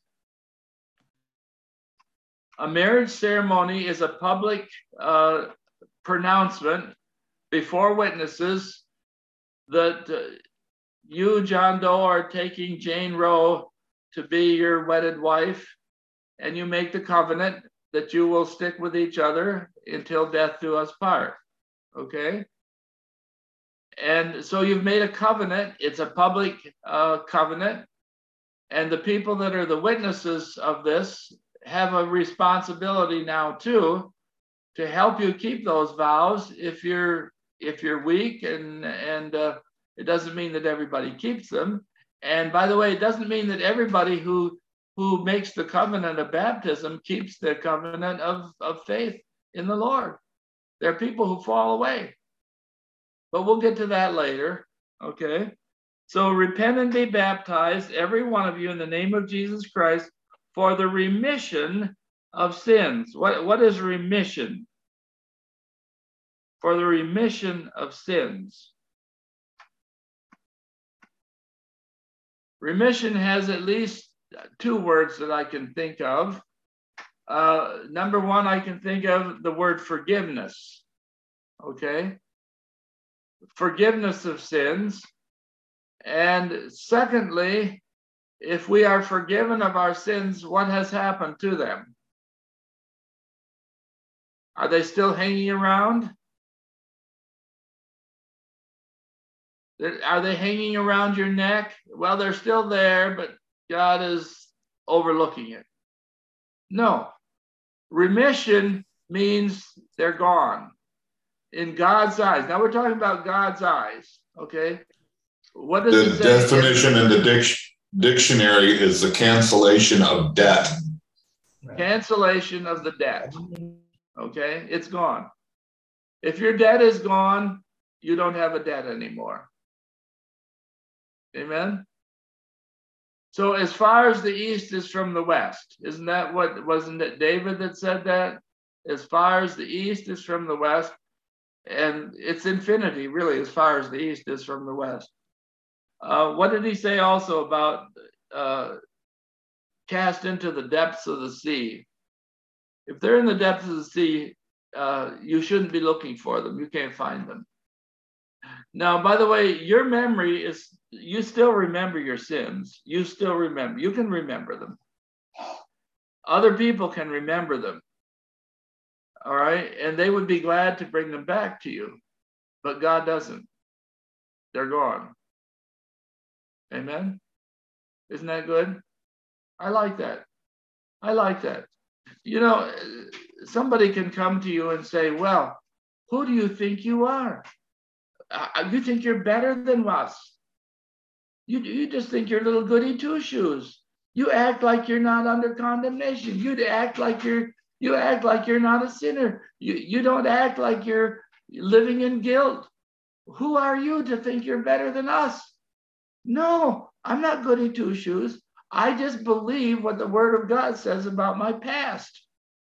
A marriage ceremony is a public uh, pronouncement before witnesses that uh, you, John Doe, are taking Jane Roe to be your wedded wife, and you make the covenant that you will stick with each other until death do us part. Okay? And so you've made a covenant. It's a public uh, covenant. And the people that are the witnesses of this have a responsibility now too to help you keep those vows if you're if you're weak, and and uh, it doesn't mean that everybody keeps them. And by the way, it doesn't mean that everybody who who makes the covenant of baptism keeps the covenant of, of faith in the Lord. There are people who fall away, but we'll get to that later. Okay, so repent and be baptized, every one of you, in the name of Jesus Christ, for the remission of sins. What, what is remission? For the remission of sins. Remission has at least two words that I can think of. Uh, number one, I can think of the word forgiveness. Okay? forgiveness of sins. And secondly, if we are forgiven of our sins, what has happened to them? Are they still hanging around? Are they hanging around your neck? Well, they're still there, but God is overlooking it. No. Remission means they're gone in God's eyes. Now we're talking about God's eyes, okay? What does The it say? definition in the dic- dictionary is the cancellation of debt. Cancellation of the debt, okay? It's gone. If your debt is gone, you don't have a debt anymore. Amen? So as far as the east is from the west, isn't that what, wasn't it David that said that? As far as the east is from the west, and it's infinity, really, as far as the east is from the west. Uh, what did he say also about uh, cast into the depths of the sea? If they're in the depths of the sea, uh, you shouldn't be looking for them. You can't find them. Now, by the way, your memory is, you still remember your sins. You still remember, you can remember them. Other people can remember them. All right. And they would be glad to bring them back to you, but God doesn't. They're gone. Amen. Isn't that good? I like that. I like that. You know, somebody can come to you and say, well, who do you think you are? Uh, you think you're better than us. You, you just think you're little goody two-shoes. You act like you're not under condemnation. You act like you're you act like you're not a sinner. You, you don't act like you're living in guilt. Who are you to think you're better than us? No, I'm not goody two-shoes. I just believe what the Word of God says about my past.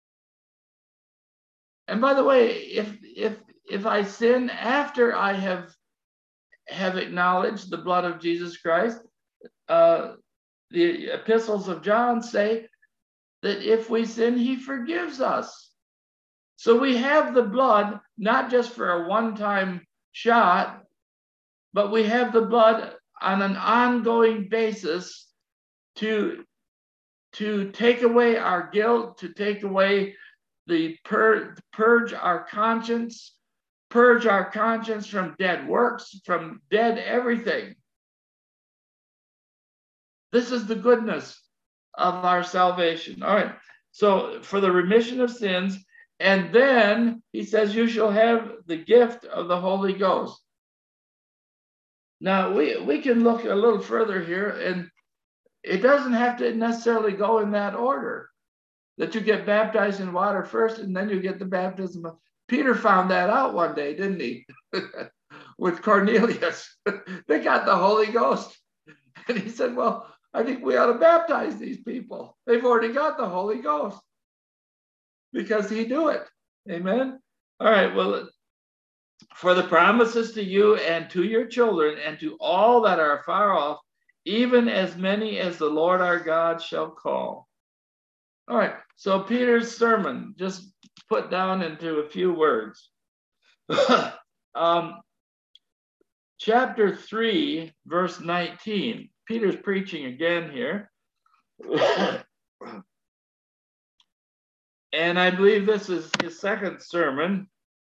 And by the way, if if if I sin after I have have acknowledged the blood of Jesus Christ, uh, the epistles of John say that if we sin, he forgives us. So we have the blood, not just for a one-time shot, but we have the blood on an ongoing basis to, to take away our guilt, to take away the pur- purge our conscience, purge our conscience from dead works, from dead everything. This is the goodness of our salvation. All right. So for the remission of sins, and then he says, you shall have the gift of the Holy Ghost. Now we, we can look a little further here, and it doesn't have to necessarily go in that order, that you get baptized in water first, and then you get the baptism of. Peter found that out one day, didn't he? With Cornelius. They got the Holy Ghost. And he said, well, I think we ought to baptize these people. They've already got the Holy Ghost. Because he knew it. Amen. All right. Well, for the promises to you and to your children and to all that are far off, even as many as the Lord our God shall call. All right. So Peter's sermon, just put down into a few words. um, chapter three, verse nineteen. Peter's preaching again here. And I believe this is his second sermon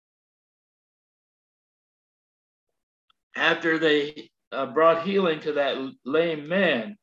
after they uh, brought healing to that lame man.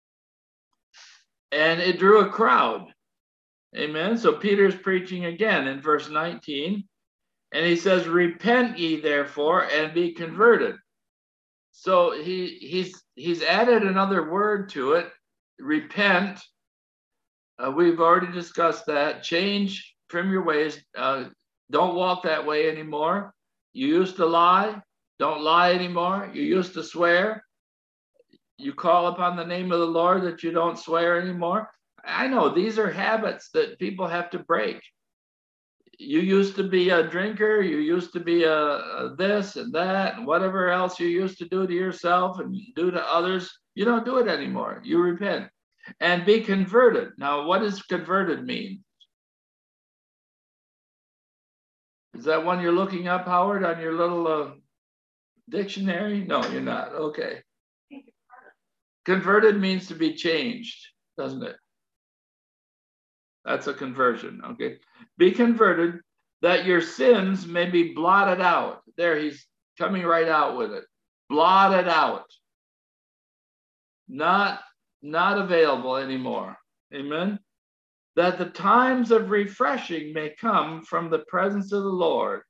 And it drew a crowd. Amen. So Peter's preaching again in verse nineteen. And he says, repent ye therefore and be converted. So he he's he's added another word to it, repent. Uh, we've already discussed that. Change from your ways. Uh, don't walk that way anymore. You used to lie. Don't lie anymore. You used to swear. You call upon the name of the Lord that you don't swear anymore. I know these are habits that people have to break. You used to be a drinker. You used to be a, a this and that and whatever else you used to do to yourself and do to others. You don't do it anymore. You repent and be converted. Now, what does converted mean? Is that one you're looking up, Howard, on your little uh, dictionary? No, you're not. Okay. Converted means to be changed, doesn't it? That's a conversion, okay? Be converted that your sins may be blotted out. There, he's coming right out with it. Blotted out. Not, not available anymore. Amen? That the times of refreshing may come from the presence of the Lord.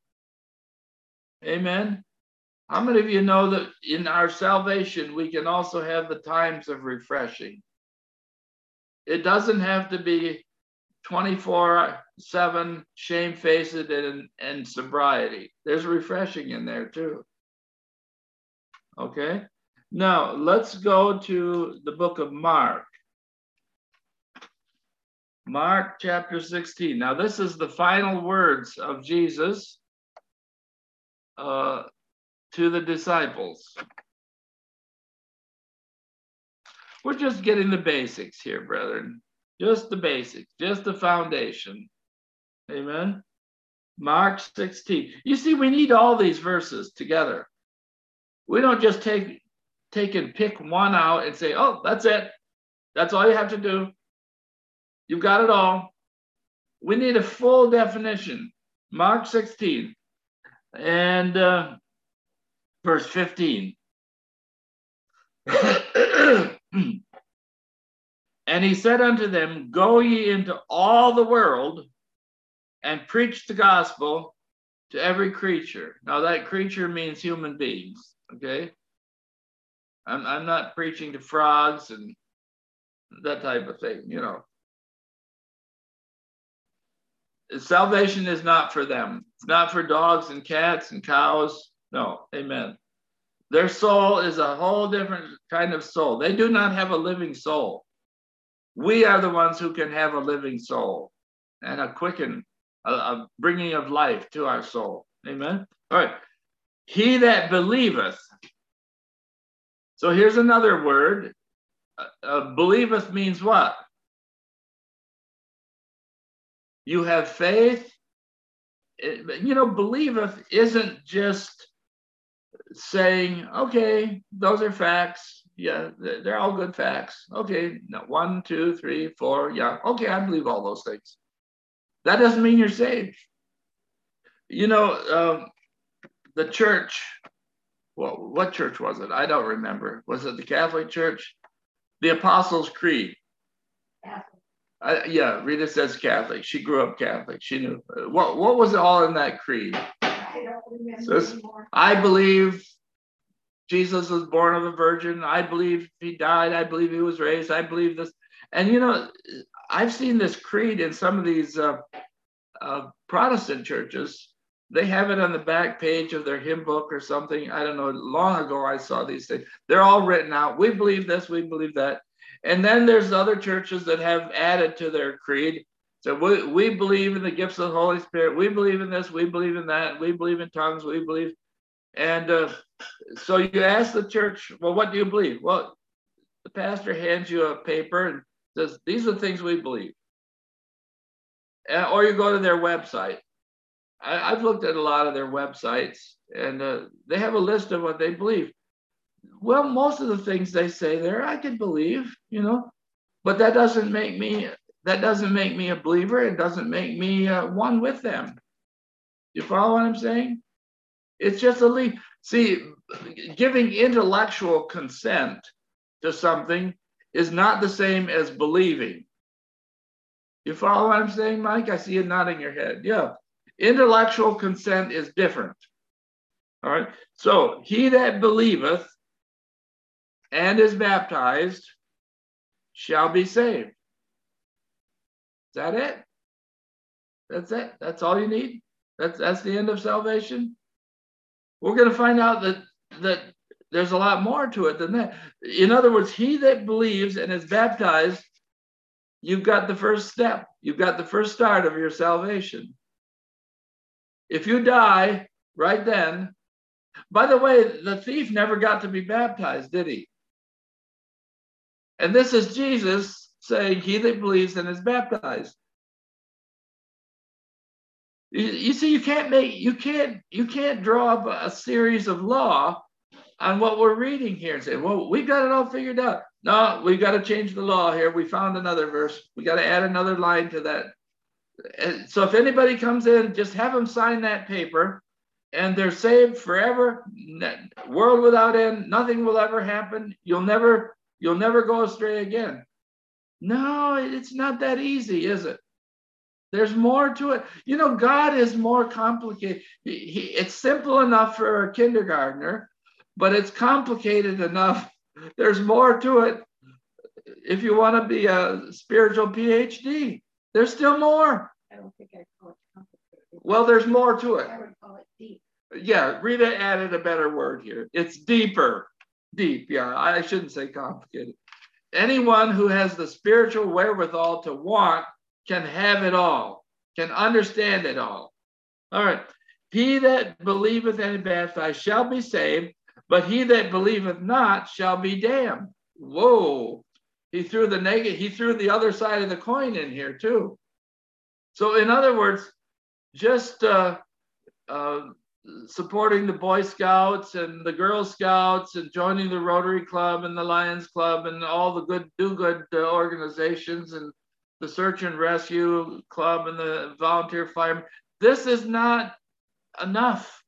Amen? How many of you know that in our salvation, we can also have the times of refreshing? It doesn't have to be twenty-four seven shamefaced and, and sobriety. There's refreshing in there too. Okay? Now, let's go to the book of Mark. Mark chapter sixteen. Now, this is the final words of Jesus uh, to the disciples. We're just getting the basics here, brethren. Just the basics, just the foundation. Amen. Mark sixteen. You see, we need all these verses together. We don't just take, take and pick one out and say, oh, that's it. That's all you have to do. You've got it all. We need a full definition. Mark sixteen and uh, verse fifteen. And he said unto them, go ye into all the world and preach the gospel to every creature. Now that creature means human beings, okay? I'm, I'm not preaching to frogs and that type of thing, you know. Salvation is not for them. It's not for dogs and cats and cows. No, amen. Their soul is a whole different kind of soul. They do not have a living soul. We are the ones who can have a living soul and a quicken, a, a bringing of life to our soul. Amen. All right. He that believeth. So here's another word. Uh, uh, believeth means what? You have faith. It, you know, believeth isn't just saying, okay, those are facts. Yeah, they're all good facts. Okay, no, one, two, three, four. Yeah, okay, I believe all those things. That doesn't mean you're saved. You know, um, the church, well, what church was it? I don't remember. Was it the Catholic Church? The Apostles' Creed. I, yeah, Rita says Catholic. She grew up Catholic. She knew. What, what was all in that creed? I don't remember Says, anymore. I believe Jesus was born of a virgin. I believe he died. I believe he was raised. I believe this. And, you know, I've seen this creed in some of these uh, uh, Protestant churches. They have it on the back page of their hymn book or something. I don't know. Long ago, I saw these things. They're all written out. We believe this. We believe that. And then there's other churches that have added to their creed. So we, we believe in the gifts of the Holy Spirit. We believe in this. We believe in that. We believe in tongues. We believe. And uh, so you ask the church, well, what do you believe? Well, the pastor hands you a paper and says, these are the things we believe. Uh, or you go to their website. I, I've looked at a lot of their websites and uh, they have a list of what they believe. Well, most of the things they say there, I can believe, you know, but that doesn't make me, that doesn't make me a believer. It doesn't make me uh, one with them. You follow what I'm saying? It's just a leap. See, giving intellectual consent to something is not the same as believing. You follow what I'm saying, Mike? I see you nodding your head. Yeah. Intellectual consent is different. All right. So he that believeth and is baptized shall be saved. Is that it? That's it. That's all you need. That's that's the end of salvation. We're going to find out that that there's a lot more to it than that. In other words, he that believes and is baptized, you've got the first step. You've got the first start of your salvation. If you die right then, by the way, the thief never got to be baptized, did he? And this is Jesus saying, he that believes and is baptized. You, you see, you can't make, you can't, you can't draw up a series of law on what we're reading here and say, well, we've got it all figured out. No, we've got to change the law here. We found another verse. We got to add another line to that. And so if anybody comes in, just have them sign that paper and they're saved forever, world without end, nothing will ever happen. You'll never, you'll never go astray again. No, it's not that easy, is it? There's more to it. You know, God is more complicated. He, he, it's simple enough for a kindergartner, but it's complicated enough. There's more to it. If you want to be a spiritual P H D, there's still more. I don't think I'd call it complicated. Well, there's more to it. I would call it deep. Yeah, Rita added a better word here. It's deeper. Deep, yeah. I shouldn't say complicated. Anyone who has the spiritual wherewithal to want can have it all, can understand it all. All right. He that believeth and is baptized shall be saved, but he that believeth not shall be damned. Whoa. He threw the negative, he threw the other side of the coin in here too. So in other words, just uh, uh, supporting the Boy Scouts and the Girl Scouts and joining the Rotary Club and the Lions Club and all the good do-good uh, organizations and the Search and Rescue Club and the Volunteer Firemen. This is not enough.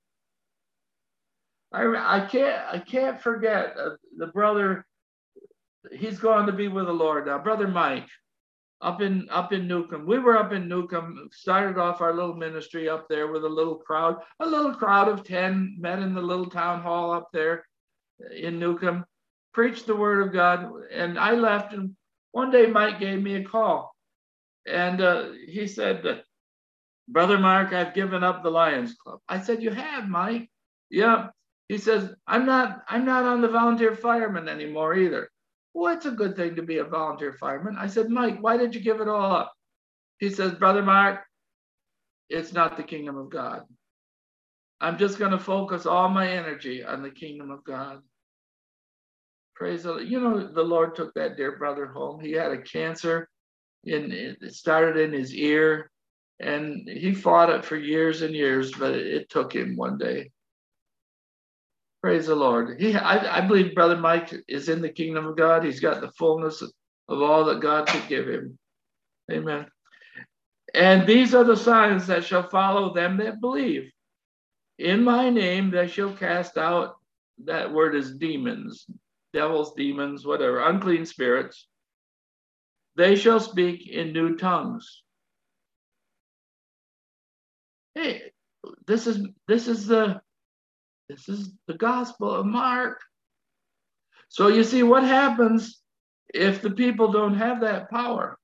I, I can't I can't forget uh, the brother. He's going to be with the Lord now, Brother Mike, up in up in Newcomb. We were up in Newcomb, started off our little ministry up there with a little crowd, a little crowd of ten, met in the little town hall up there in Newcomb, preached the word of God, and I left. And one day Mike gave me a call, and uh, he said, "Brother Mark, I've given up the Lions Club." I said, "You have, Mike?" "Yeah." He says, I'm not, I'm not on the volunteer firemen anymore either." Well, it's a good thing to be a volunteer fireman. I said, "Mike, why did you give it all up?" He says, "Brother Mark, it's not the kingdom of God. I'm just going to focus all my energy on the kingdom of God." Praise the Lord. You know, the Lord took that dear brother home. He had a cancer, in, it started in his ear, and he fought it for years and years, but it took him one day. Praise the Lord. He, I, I believe Brother Mike is in the kingdom of God. He's got the fullness of all that God could give him. Amen. "And these are the signs that shall follow them that believe. In my name they shall cast out," that word is demons, devils, demons, whatever, unclean spirits. "They shall speak in new tongues." Hey, this is this is the This is the gospel of Mark. So you see what happens if the people don't have that power.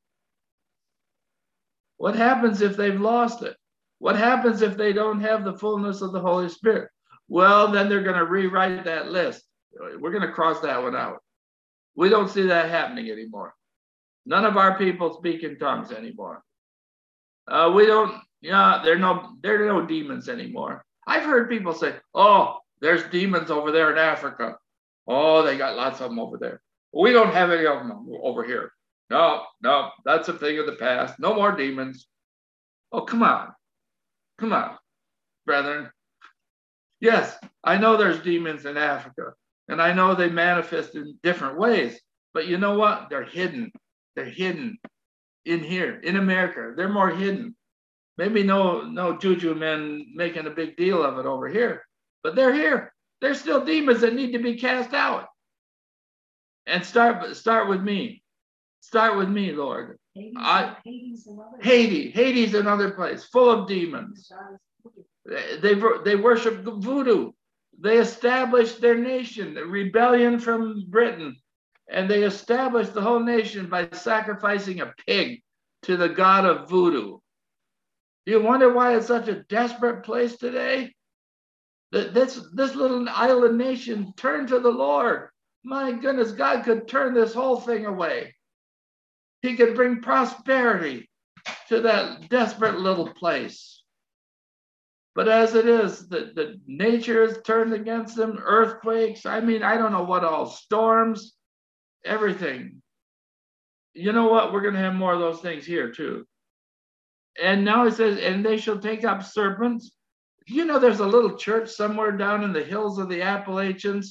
What happens if they've lost it? What happens if they don't have the fullness of the Holy Spirit? Well, then they're going to rewrite that list. We're going to cross that one out. We don't see that happening anymore. None of our people speak in tongues anymore. Uh, we don't, yeah, there are no, there are no demons anymore. I've heard people say, "Oh, there's demons over there in Africa. Oh, they got lots of them over there. We don't have any of them over here. No, no, that's a thing of the past. No more demons." Oh, come on. Come on, brethren. Yes, I know there's demons in Africa, and I know they manifest in different ways. But you know what? They're hidden. They're hidden in here, in America. They're more hidden. Maybe no, no juju men making a big deal of it over here, but they're here. There's still demons that need to be cast out. And start, start with me. Start with me, Lord. Hades, I, Hades, another Hades, Hades, another place full of demons. They, they worship voodoo. They established their nation, the rebellion from Britain, and they established the whole nation by sacrificing a pig to the god of voodoo. You wonder why it's such a desperate place today? This, this little island nation turned to the Lord. My goodness, God could turn this whole thing away. He could bring prosperity to that desperate little place. But as it is, the, the nature is turned against them, earthquakes. I mean, I don't know what all, storms, everything. You know what? We're going to have more of those things here too. And now it says, "And they shall take up serpents." You know, there's a little church somewhere down in the hills of the Appalachians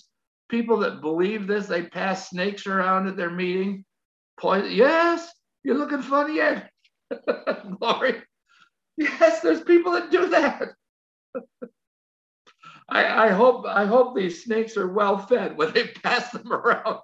people that believe this, they pass snakes around at their meeting. Poison. Yes, you're looking funny, Ed. Glory. Yes, there's people that do that. I, I hope I hope these snakes are well fed when they pass them around.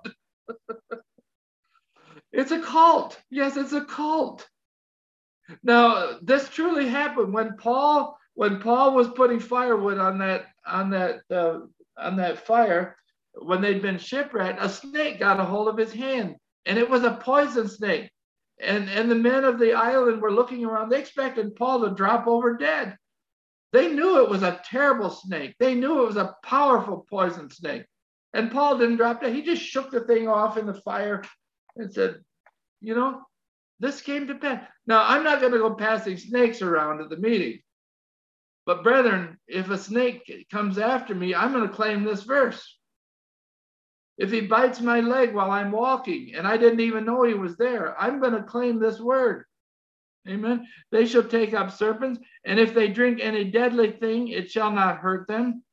It's a cult. Yes, it's a cult. Now, this truly happened when Paul when Paul was putting firewood on that on that uh, on that fire. When they'd been shipwrecked, a snake got a hold of his hand, and it was a poison snake. And, and the men of the island were looking around. They expected Paul to drop over dead. They knew it was a terrible snake. They knew it was a powerful poison snake. And Paul didn't drop dead. He just shook the thing off in the fire and said, you know, this came to pass. Now, I'm not going to go passing snakes around at the meeting. But brethren, if a snake comes after me, I'm going to claim this verse. If he bites my leg while I'm walking and I didn't even know he was there, I'm going to claim this word. Amen. They shall take up serpents, and if they drink any deadly thing, it shall not hurt them.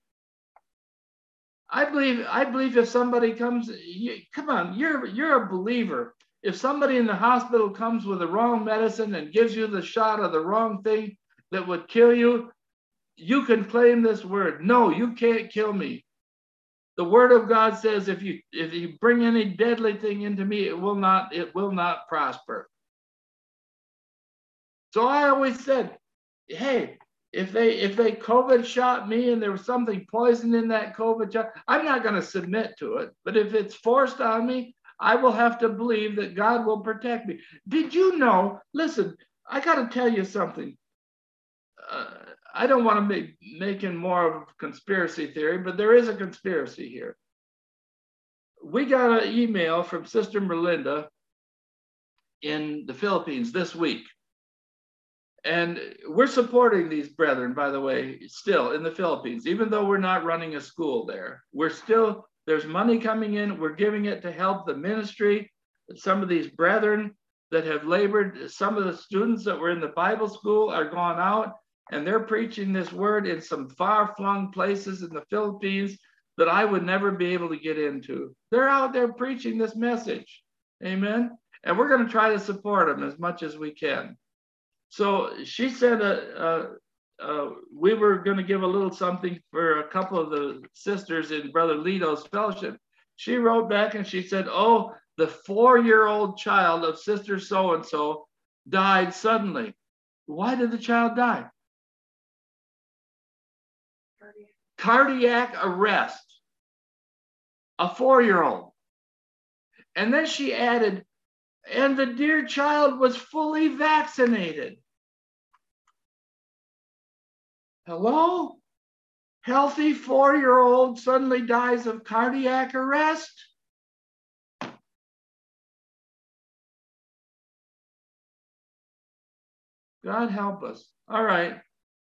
I believe, I believe if somebody comes, you, come on, you're, you're a believer. If somebody in the hospital comes with the wrong medicine and gives you the shot of the wrong thing that would kill you, you can claim this word. No, you can't kill me. The word of God says, if you if you bring any deadly thing into me, it will not, it will not prosper. So I always said, hey, if they if they COVID shot me and there was something poison in that COVID shot, I'm not going to submit to it. But if it's forced on me, I will have to believe that God will protect me. Did you know? Listen, I got to tell you something. Uh, I don't want to make making more of a conspiracy theory, but there is a conspiracy here. We got an email from Sister Merlinda in the Philippines this week. And we're supporting these brethren, by the way, still in the Philippines, even though we're not running a school there. We're still, there's money coming in. We're giving it to help the ministry. Some of these brethren that have labored, some of the students that were in the Bible school are gone out. And they're preaching this word in some far-flung places in the Philippines that I would never be able to get into. They're out there preaching this message. Amen. And we're going to try to support them as much as we can. So she said uh, uh, uh, we were going to give a little something for a couple of the sisters in Brother Lito's fellowship. She wrote back and she said, oh, the four-year-old child of Sister so-and-so died suddenly. Why did the child die? Cardiac arrest, a four-year-old. And then she added, and the dear child was fully vaccinated. Hello? Healthy four-year-old suddenly dies of cardiac arrest? God help us. All right.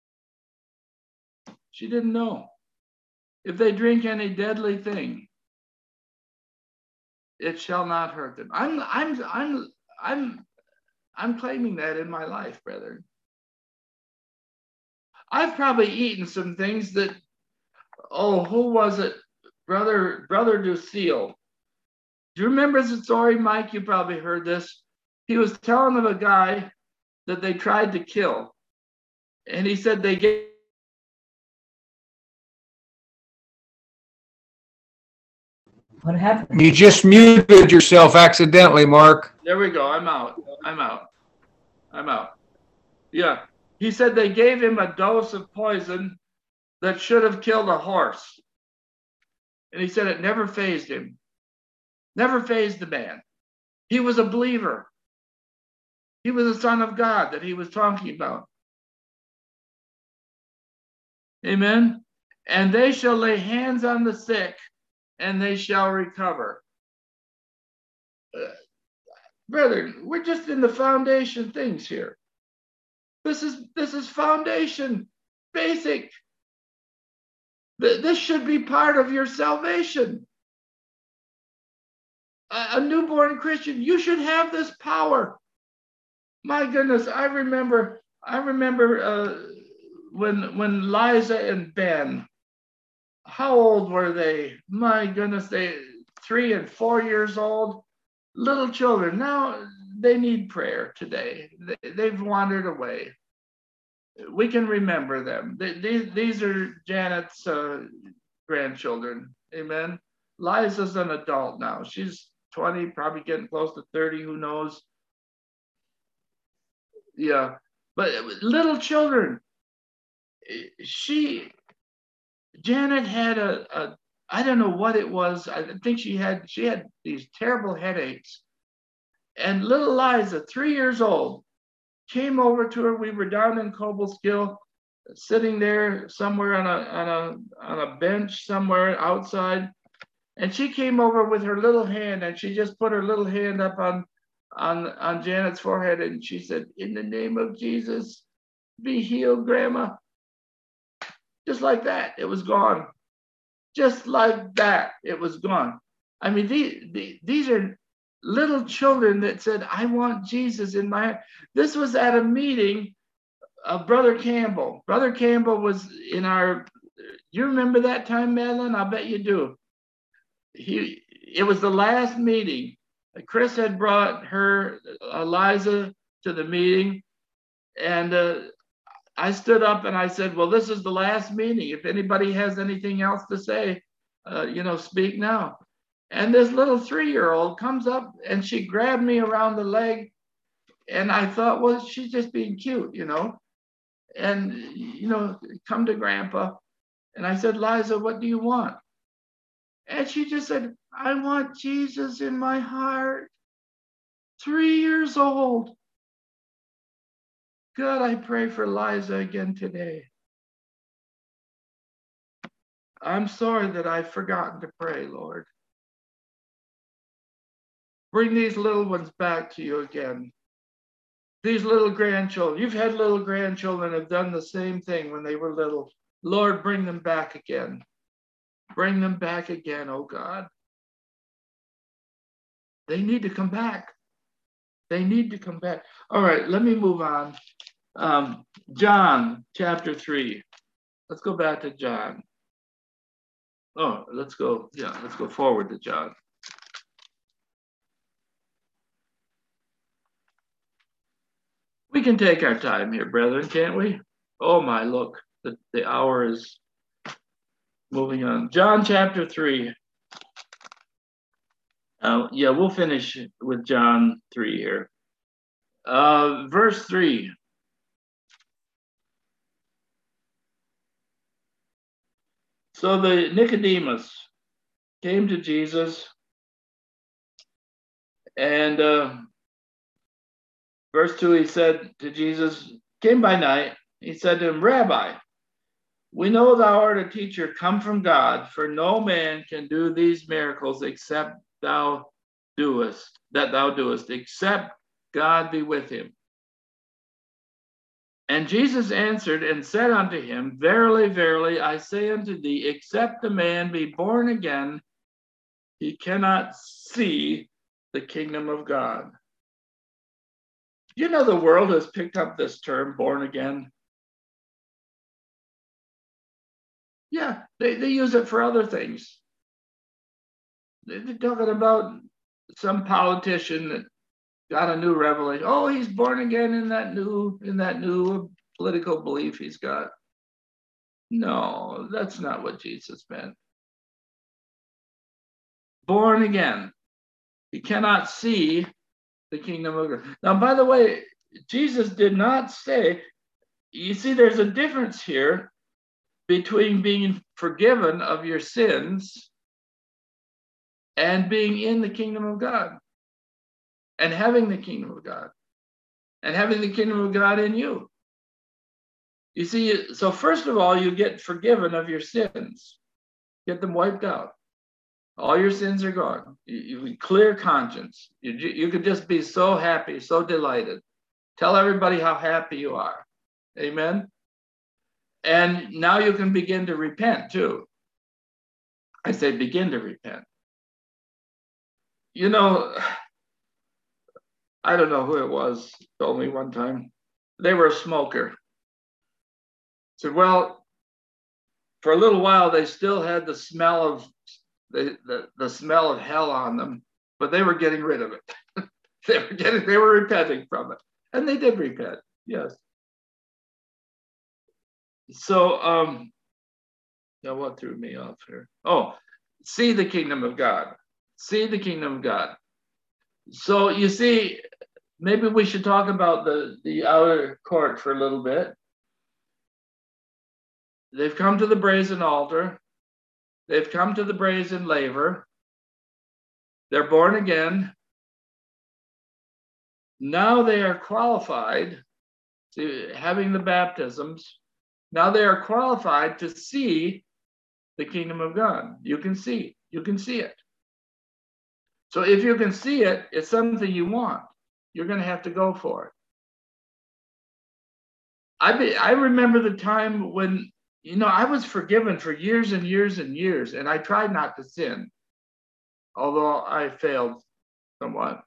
She didn't know. If they drink any deadly thing, it shall not hurt them. I'm, I'm, I'm, I'm, I'm claiming that in my life, brethren. I've probably eaten some things that, oh, who was it? Brother, Brother Lucille. Do you remember the story, Mike? You probably heard this. He was telling of a guy that they tried to kill. And he said they gave What happened? You just muted yourself accidentally, Mark. There we go. I'm out. I'm out. I'm out. Yeah. He said they gave him a dose of poison that should have killed a horse. And he said it never fazed him. Never fazed the man. He was a believer. He was a son of God that he was talking about. Amen. And they shall lay hands on the sick and they shall recover. Uh, brethren, we're just in the foundation things here. This is this is foundation, basic. Th- this should be part of your salvation. A, a newborn Christian, you should have this power. My goodness, I remember, I remember uh, when when Liza and Ben, how old were they? My goodness, they three and four years old, little children. Now they need prayer today. They, they've wandered away. We can remember them. They, these, these are Janet's uh, grandchildren. Amen. Liza's an adult now. She's twenty, probably getting close to thirty, who knows? Yeah, but little children. She, Janet had a, a, I don't know what it was. I think she had, she had these terrible headaches. And little Liza, three years old, came over to her. We were down in Cobleskill, sitting there somewhere on a, on a, on a bench somewhere outside. And she came over with her little hand, and she just put her little hand up on, on, on Janet's forehead. And she said, in the name of Jesus, be healed, Grandma. Just like that, it was gone. Just like that, it was gone. I mean, these, these, these are little children that said, I want Jesus in my heart. This was at a meeting of Brother Campbell. Brother Campbell was in our, you remember that time, Madeline? I bet you do. He, it was the last meeting. Chris had brought her, Eliza, to the meeting. And uh, I stood up and I said, well, this is the last meeting. If anybody has anything else to say, uh, you know, speak now. And this little three-year-old comes up and she grabbed me around the leg. And I thought, well, she's just being cute, you know. And, you know, come to Grandpa. And I said, Liza, what do you want? And she just said, I want Jesus in my heart. Three years old. God, I pray for Liza again today. I'm sorry that I've forgotten to pray, Lord. Bring these little ones back to you again. These little grandchildren. You've had little grandchildren have done the same thing when they were little. Lord, bring them back again. Bring them back again, oh God. They need to come back. They need to come back. All right, let me move on. Um, John chapter three. Let's go back to John. Oh, let's go. Yeah, let's go forward to John. We can take our time here, brethren, can't we? Oh my, look, the, the hour is moving on. John chapter three. Uh, yeah, we'll finish with John three here. Uh, verse three. So the Nicodemus came to Jesus, and uh, verse two, he said to Jesus, came by night, he said to him, Rabbi, we know thou art a teacher come from God, for no man can do these miracles except thou doest, that thou doest, except God be with him. And Jesus answered and said unto him, verily, verily, I say unto thee, except a man be born again, he cannot see the kingdom of God. You know, the world has picked up this term, born again. Yeah, they, they use it for other things. They're talking about some politician that got a new revelation. Oh, he's born again in that new, in that new political belief he's got. No, that's not what Jesus meant. Born again. He cannot see the kingdom of God. Now, by the way, Jesus did not say, you see, there's a difference here between being forgiven of your sins and being in the kingdom of God. And having the kingdom of God, and having the kingdom of God in you. You see, so first of all, you get forgiven of your sins, get them wiped out. All your sins are gone. You, you clear conscience. You, you could just be so happy, so delighted. Tell everybody how happy you are. Amen. And now you can begin to repent too. I say begin to repent. You know, I don't know who it was, told me one time, they were a smoker. Said, well, for a little while, they still had the smell of the, the, the smell of hell on them, but they were getting rid of it. they were getting, they were repenting from it. And they did repent, yes. So, um, now what threw me off here? Oh, see the kingdom of God. See the kingdom of God. So you see, maybe we should talk about the, the outer court for a little bit. They've come to the brazen altar. They've come to the brazen laver. They're born again. Now they are qualified, to having the baptisms. Now they are qualified to see the kingdom of God. You can see, you can see it. So if you can see it, it's something you want. You're going to have to go for it. I be, I remember the time when, you know, I was forgiven for years and years and years, and I tried not to sin, although I failed somewhat.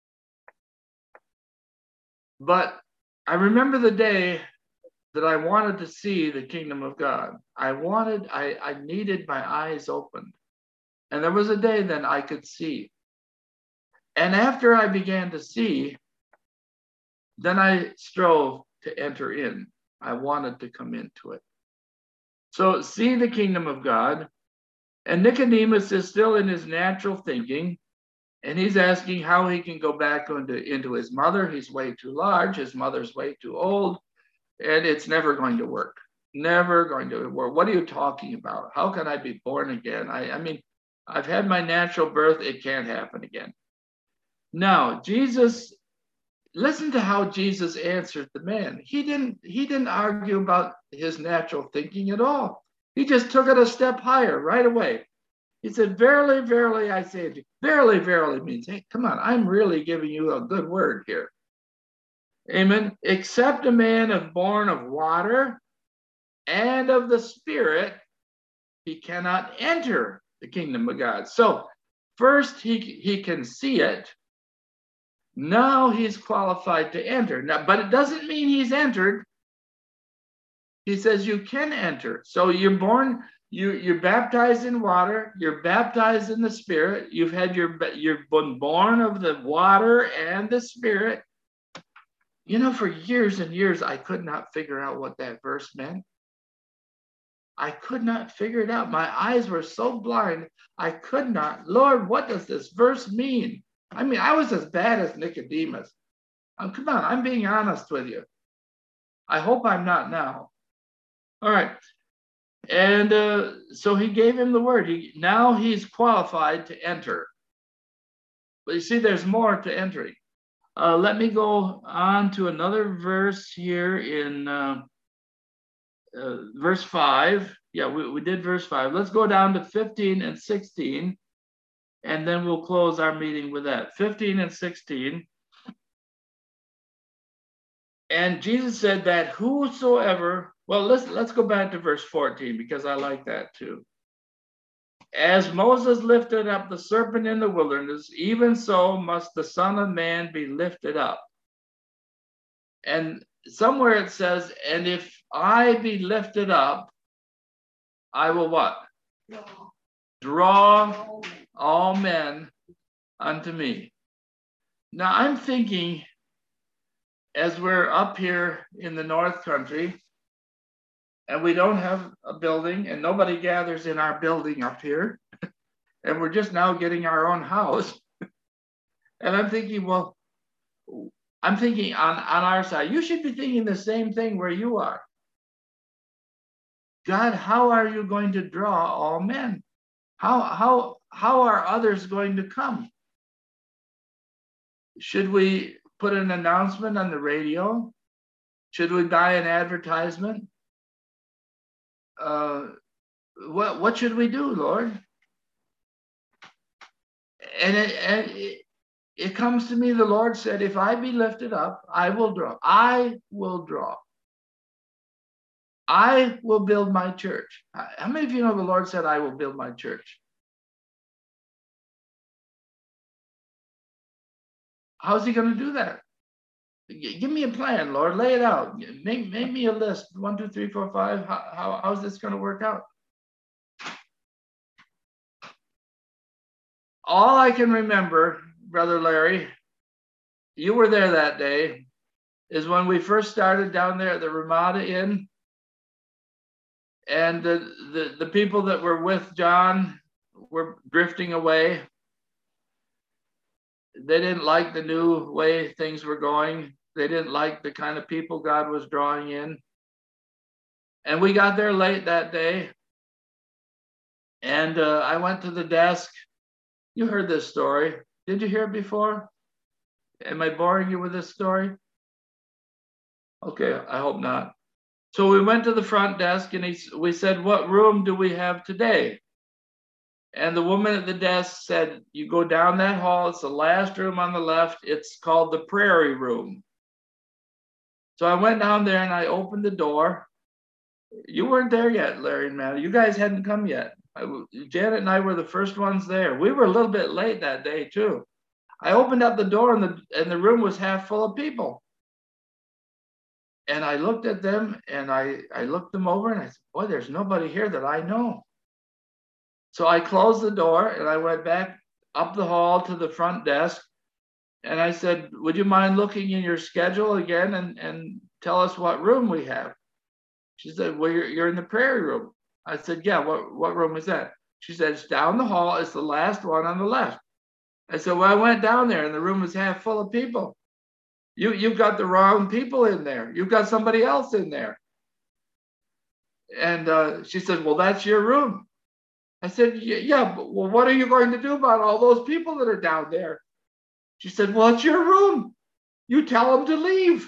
But I remember the day that I wanted to see the kingdom of God. I wanted, I, I needed my eyes opened. And there was a day then I could see. And after I began to see, then I strove to enter in. I wanted to come into it. So see the kingdom of God. And Nicodemus is still in his natural thinking. And he's asking how he can go back into, into his mother. He's way too large. His mother's way too old. And it's never going to work. Never going to work. What are you talking about? How can I be born again? I, I mean, I've had my natural birth. It can't happen again. Now, Jesus, listen to how Jesus answered the man. He didn't, he didn't argue about his natural thinking at all. He just took it a step higher right away. He said, verily, verily, I say to you. Verily, verily means, hey, come on, I'm really giving you a good word here. Amen. Except a man of born of water and of the Spirit, he cannot enter the kingdom of God. So first he, he can see it. Now he's qualified to enter. Now, but it doesn't mean he's entered. He says you can enter. So you're born, you, you're baptized in water, you're baptized in the Spirit, you've had your, you've been born of the water and the Spirit. You know, for years and years, I could not figure out what that verse meant. I could not figure it out. My eyes were so blind, I could not. Lord, what does this verse mean? I mean, I was as bad as Nicodemus. Oh, come on, I'm being honest with you. I hope I'm not now. All right. And uh, so he gave him the word. He, now he's qualified to enter. But you see, there's more to entering. Uh, let me go on to another verse here in uh, uh, verse five. Yeah, we, we did verse five. Let's go down to fifteen and sixteen, and then we'll close our meeting with that. fifteen and sixteen. And Jesus said that whosoever, well, let's, let's go back to verse fourteen, because I like that too. As Moses lifted up the serpent in the wilderness, even so must the Son of Man be lifted up. And somewhere it says, and if I be lifted up, I will what? Draw all men unto me. Now I'm thinking, as we're up here in the North Country, and we don't have a building, and nobody gathers in our building up here, and we're just now getting our own house. And I'm thinking, well, I'm thinking on, on our side, you should be thinking the same thing where you are. God, how are you going to draw all men? How, how, how are others going to come? Should we put an announcement on the radio? Should we buy an advertisement? Uh, what what should we do, Lord? And it, and it, it comes to me, the Lord said, if I be lifted up, I will draw. I will draw. I will build my church. How many of you know the Lord said, I will build my church? How's he going to do that? Give me a plan, Lord. Lay it out. Make, make me a list. One, two, three, four, five. How, how, how's this going to work out? all I can remember, Brother Larry, you were there that day, is when we first started down there at the Ramada Inn. And the, the, the people that were with John were drifting away. They didn't like the new way things were going. They didn't like the kind of people God was drawing in. And we got there late that day. And uh, I went to the desk. You heard this story. Did you hear it before? Am I boring you with this story? Okay, I hope not. So we went to the front desk and he, we said, what room do we have today? And the woman at the desk said, you go down that hall. It's the last room on the left. It's called the Prairie Room. So I went down there and I opened the door. You weren't there yet, Larry and Matt. You guys hadn't come yet. I, Janet and I were the first ones there. We were a little bit late that day too. I opened up the door and the, and the room was half full of people. And I looked at them and I, I looked them over and I said, boy, there's nobody here that I know. So I closed the door and I went back up the hall to the front desk. And I said, would you mind looking in your schedule again and, and tell us what room we have? She said, well, you're, you're in the Prairie Room. I said, yeah, what, what room is that? She said, it's down the hall. It's the last one on the left. I said, well, I went down there and the room was half full of people. You, you've got the wrong people in there. You've got somebody else in there. And uh, she said, well, that's your room. I said, yeah, but well, what are you going to do about all those people that are down there? She said, well, it's your room. You tell them to leave.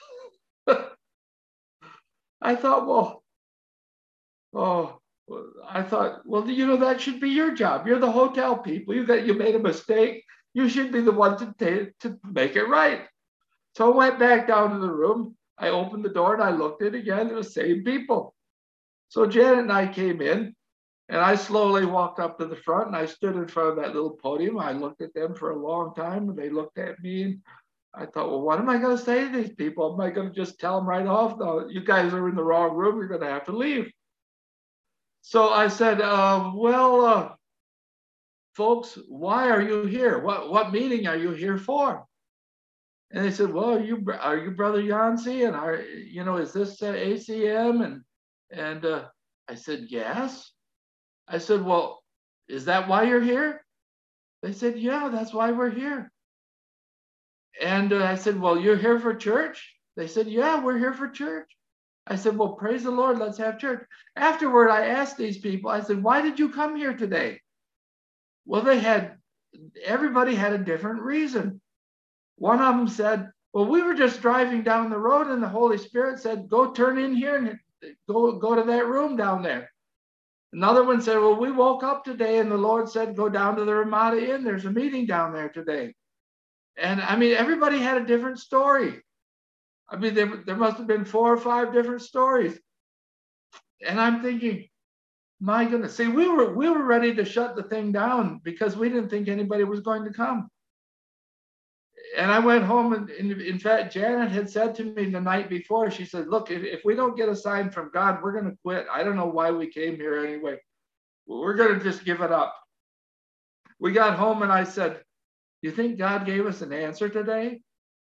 I thought, well, oh, I thought, well, you know, that should be your job. You're the hotel people. You got, you made a mistake. You should be the one to take, to make it right. So I went back down to the room. I opened the door and I looked at it again. It was the same people. So Janet and I came in and I slowly walked up to the front and I stood in front of that little podium. I looked at them for a long time and they looked at me and I thought, well, what am I going to say to these people? Am I going to just tell them right off? No, you guys are in the wrong room. You're going to have to leave. So I said, uh, well, uh, folks, why are you here? What, what meeting are you here for? And they said, well, are you, are you Brother Yancey? And are, you know, is this uh, A C M? And, and uh, I said, yes. I said, well, is that why you're here? They said, yeah, that's why we're here. And uh, I said, well, you're here for church? They said, yeah, we're here for church. I said, well, praise the Lord, let's have church. Afterward, I asked these people, I said, why did you come here today? Well, they had, everybody had a different reason. One of them said, well, we were just driving down the road and the Holy Spirit said, go turn in here and go, go to that room down there. Another one said, well, we woke up today and the Lord said, go down to the Ramada Inn. There's a meeting down there today. And I mean, everybody had a different story. I mean, there, there must have been four or five different stories. And I'm thinking, my goodness, see, we were, we were ready to shut the thing down because we didn't think anybody was going to come. And I went home and in, in fact, Janet had said to me the night before, she said, look, if, if we don't get a sign from God, we're going to quit. I don't know why we came here anyway. We're going to just give it up. We got home and I said, you think God gave us an answer today?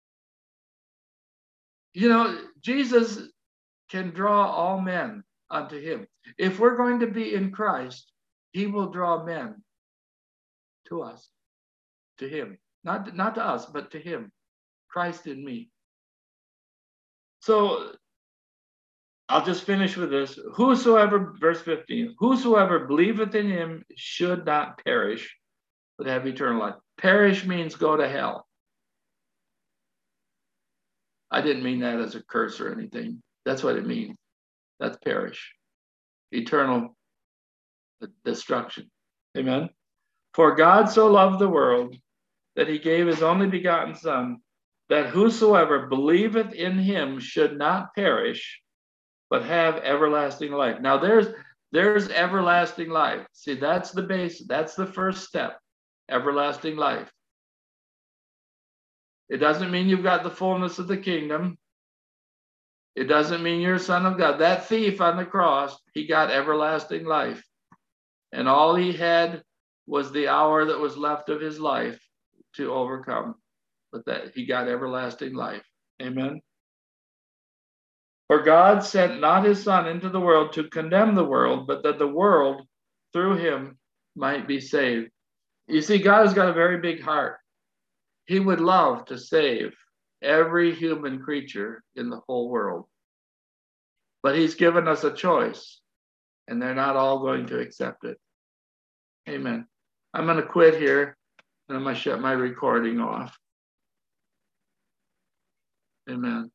You know, Jesus can draw all men unto him. If we're going to be in Christ, he will draw men to us, to him. Not, not to us, but to him. Christ in me. So I'll just finish with this. Whosoever, verse fifteen, whosoever believeth in him should not perish, but have eternal life. Perish means go to hell. I didn't mean that as a curse or anything. That's what it means. That's perish. Eternal destruction. Amen. For God so loved the world that he gave his only begotten Son, that whosoever believeth in him should not perish, but have everlasting life. Now there's there's everlasting life. See, that's the base. That's the first step. Everlasting life. It doesn't mean you've got the fullness of the kingdom. It doesn't mean you're a son of God. That thief on the cross, he got everlasting life. And all he had was the hour that was left of his life to overcome, but that he got everlasting life. Amen. For God sent not his Son into the world to condemn the world, but that the world through him might be saved. You see, God has got a very big heart. He would love to save every human creature in the whole world. But he's given us a choice, and they're not all going to accept it. Amen. I'm going to quit here, and I'm going to shut my recording off. Amen.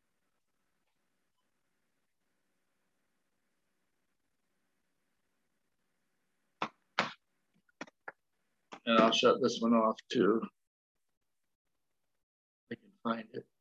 And I'll shut this one off too. I can find it.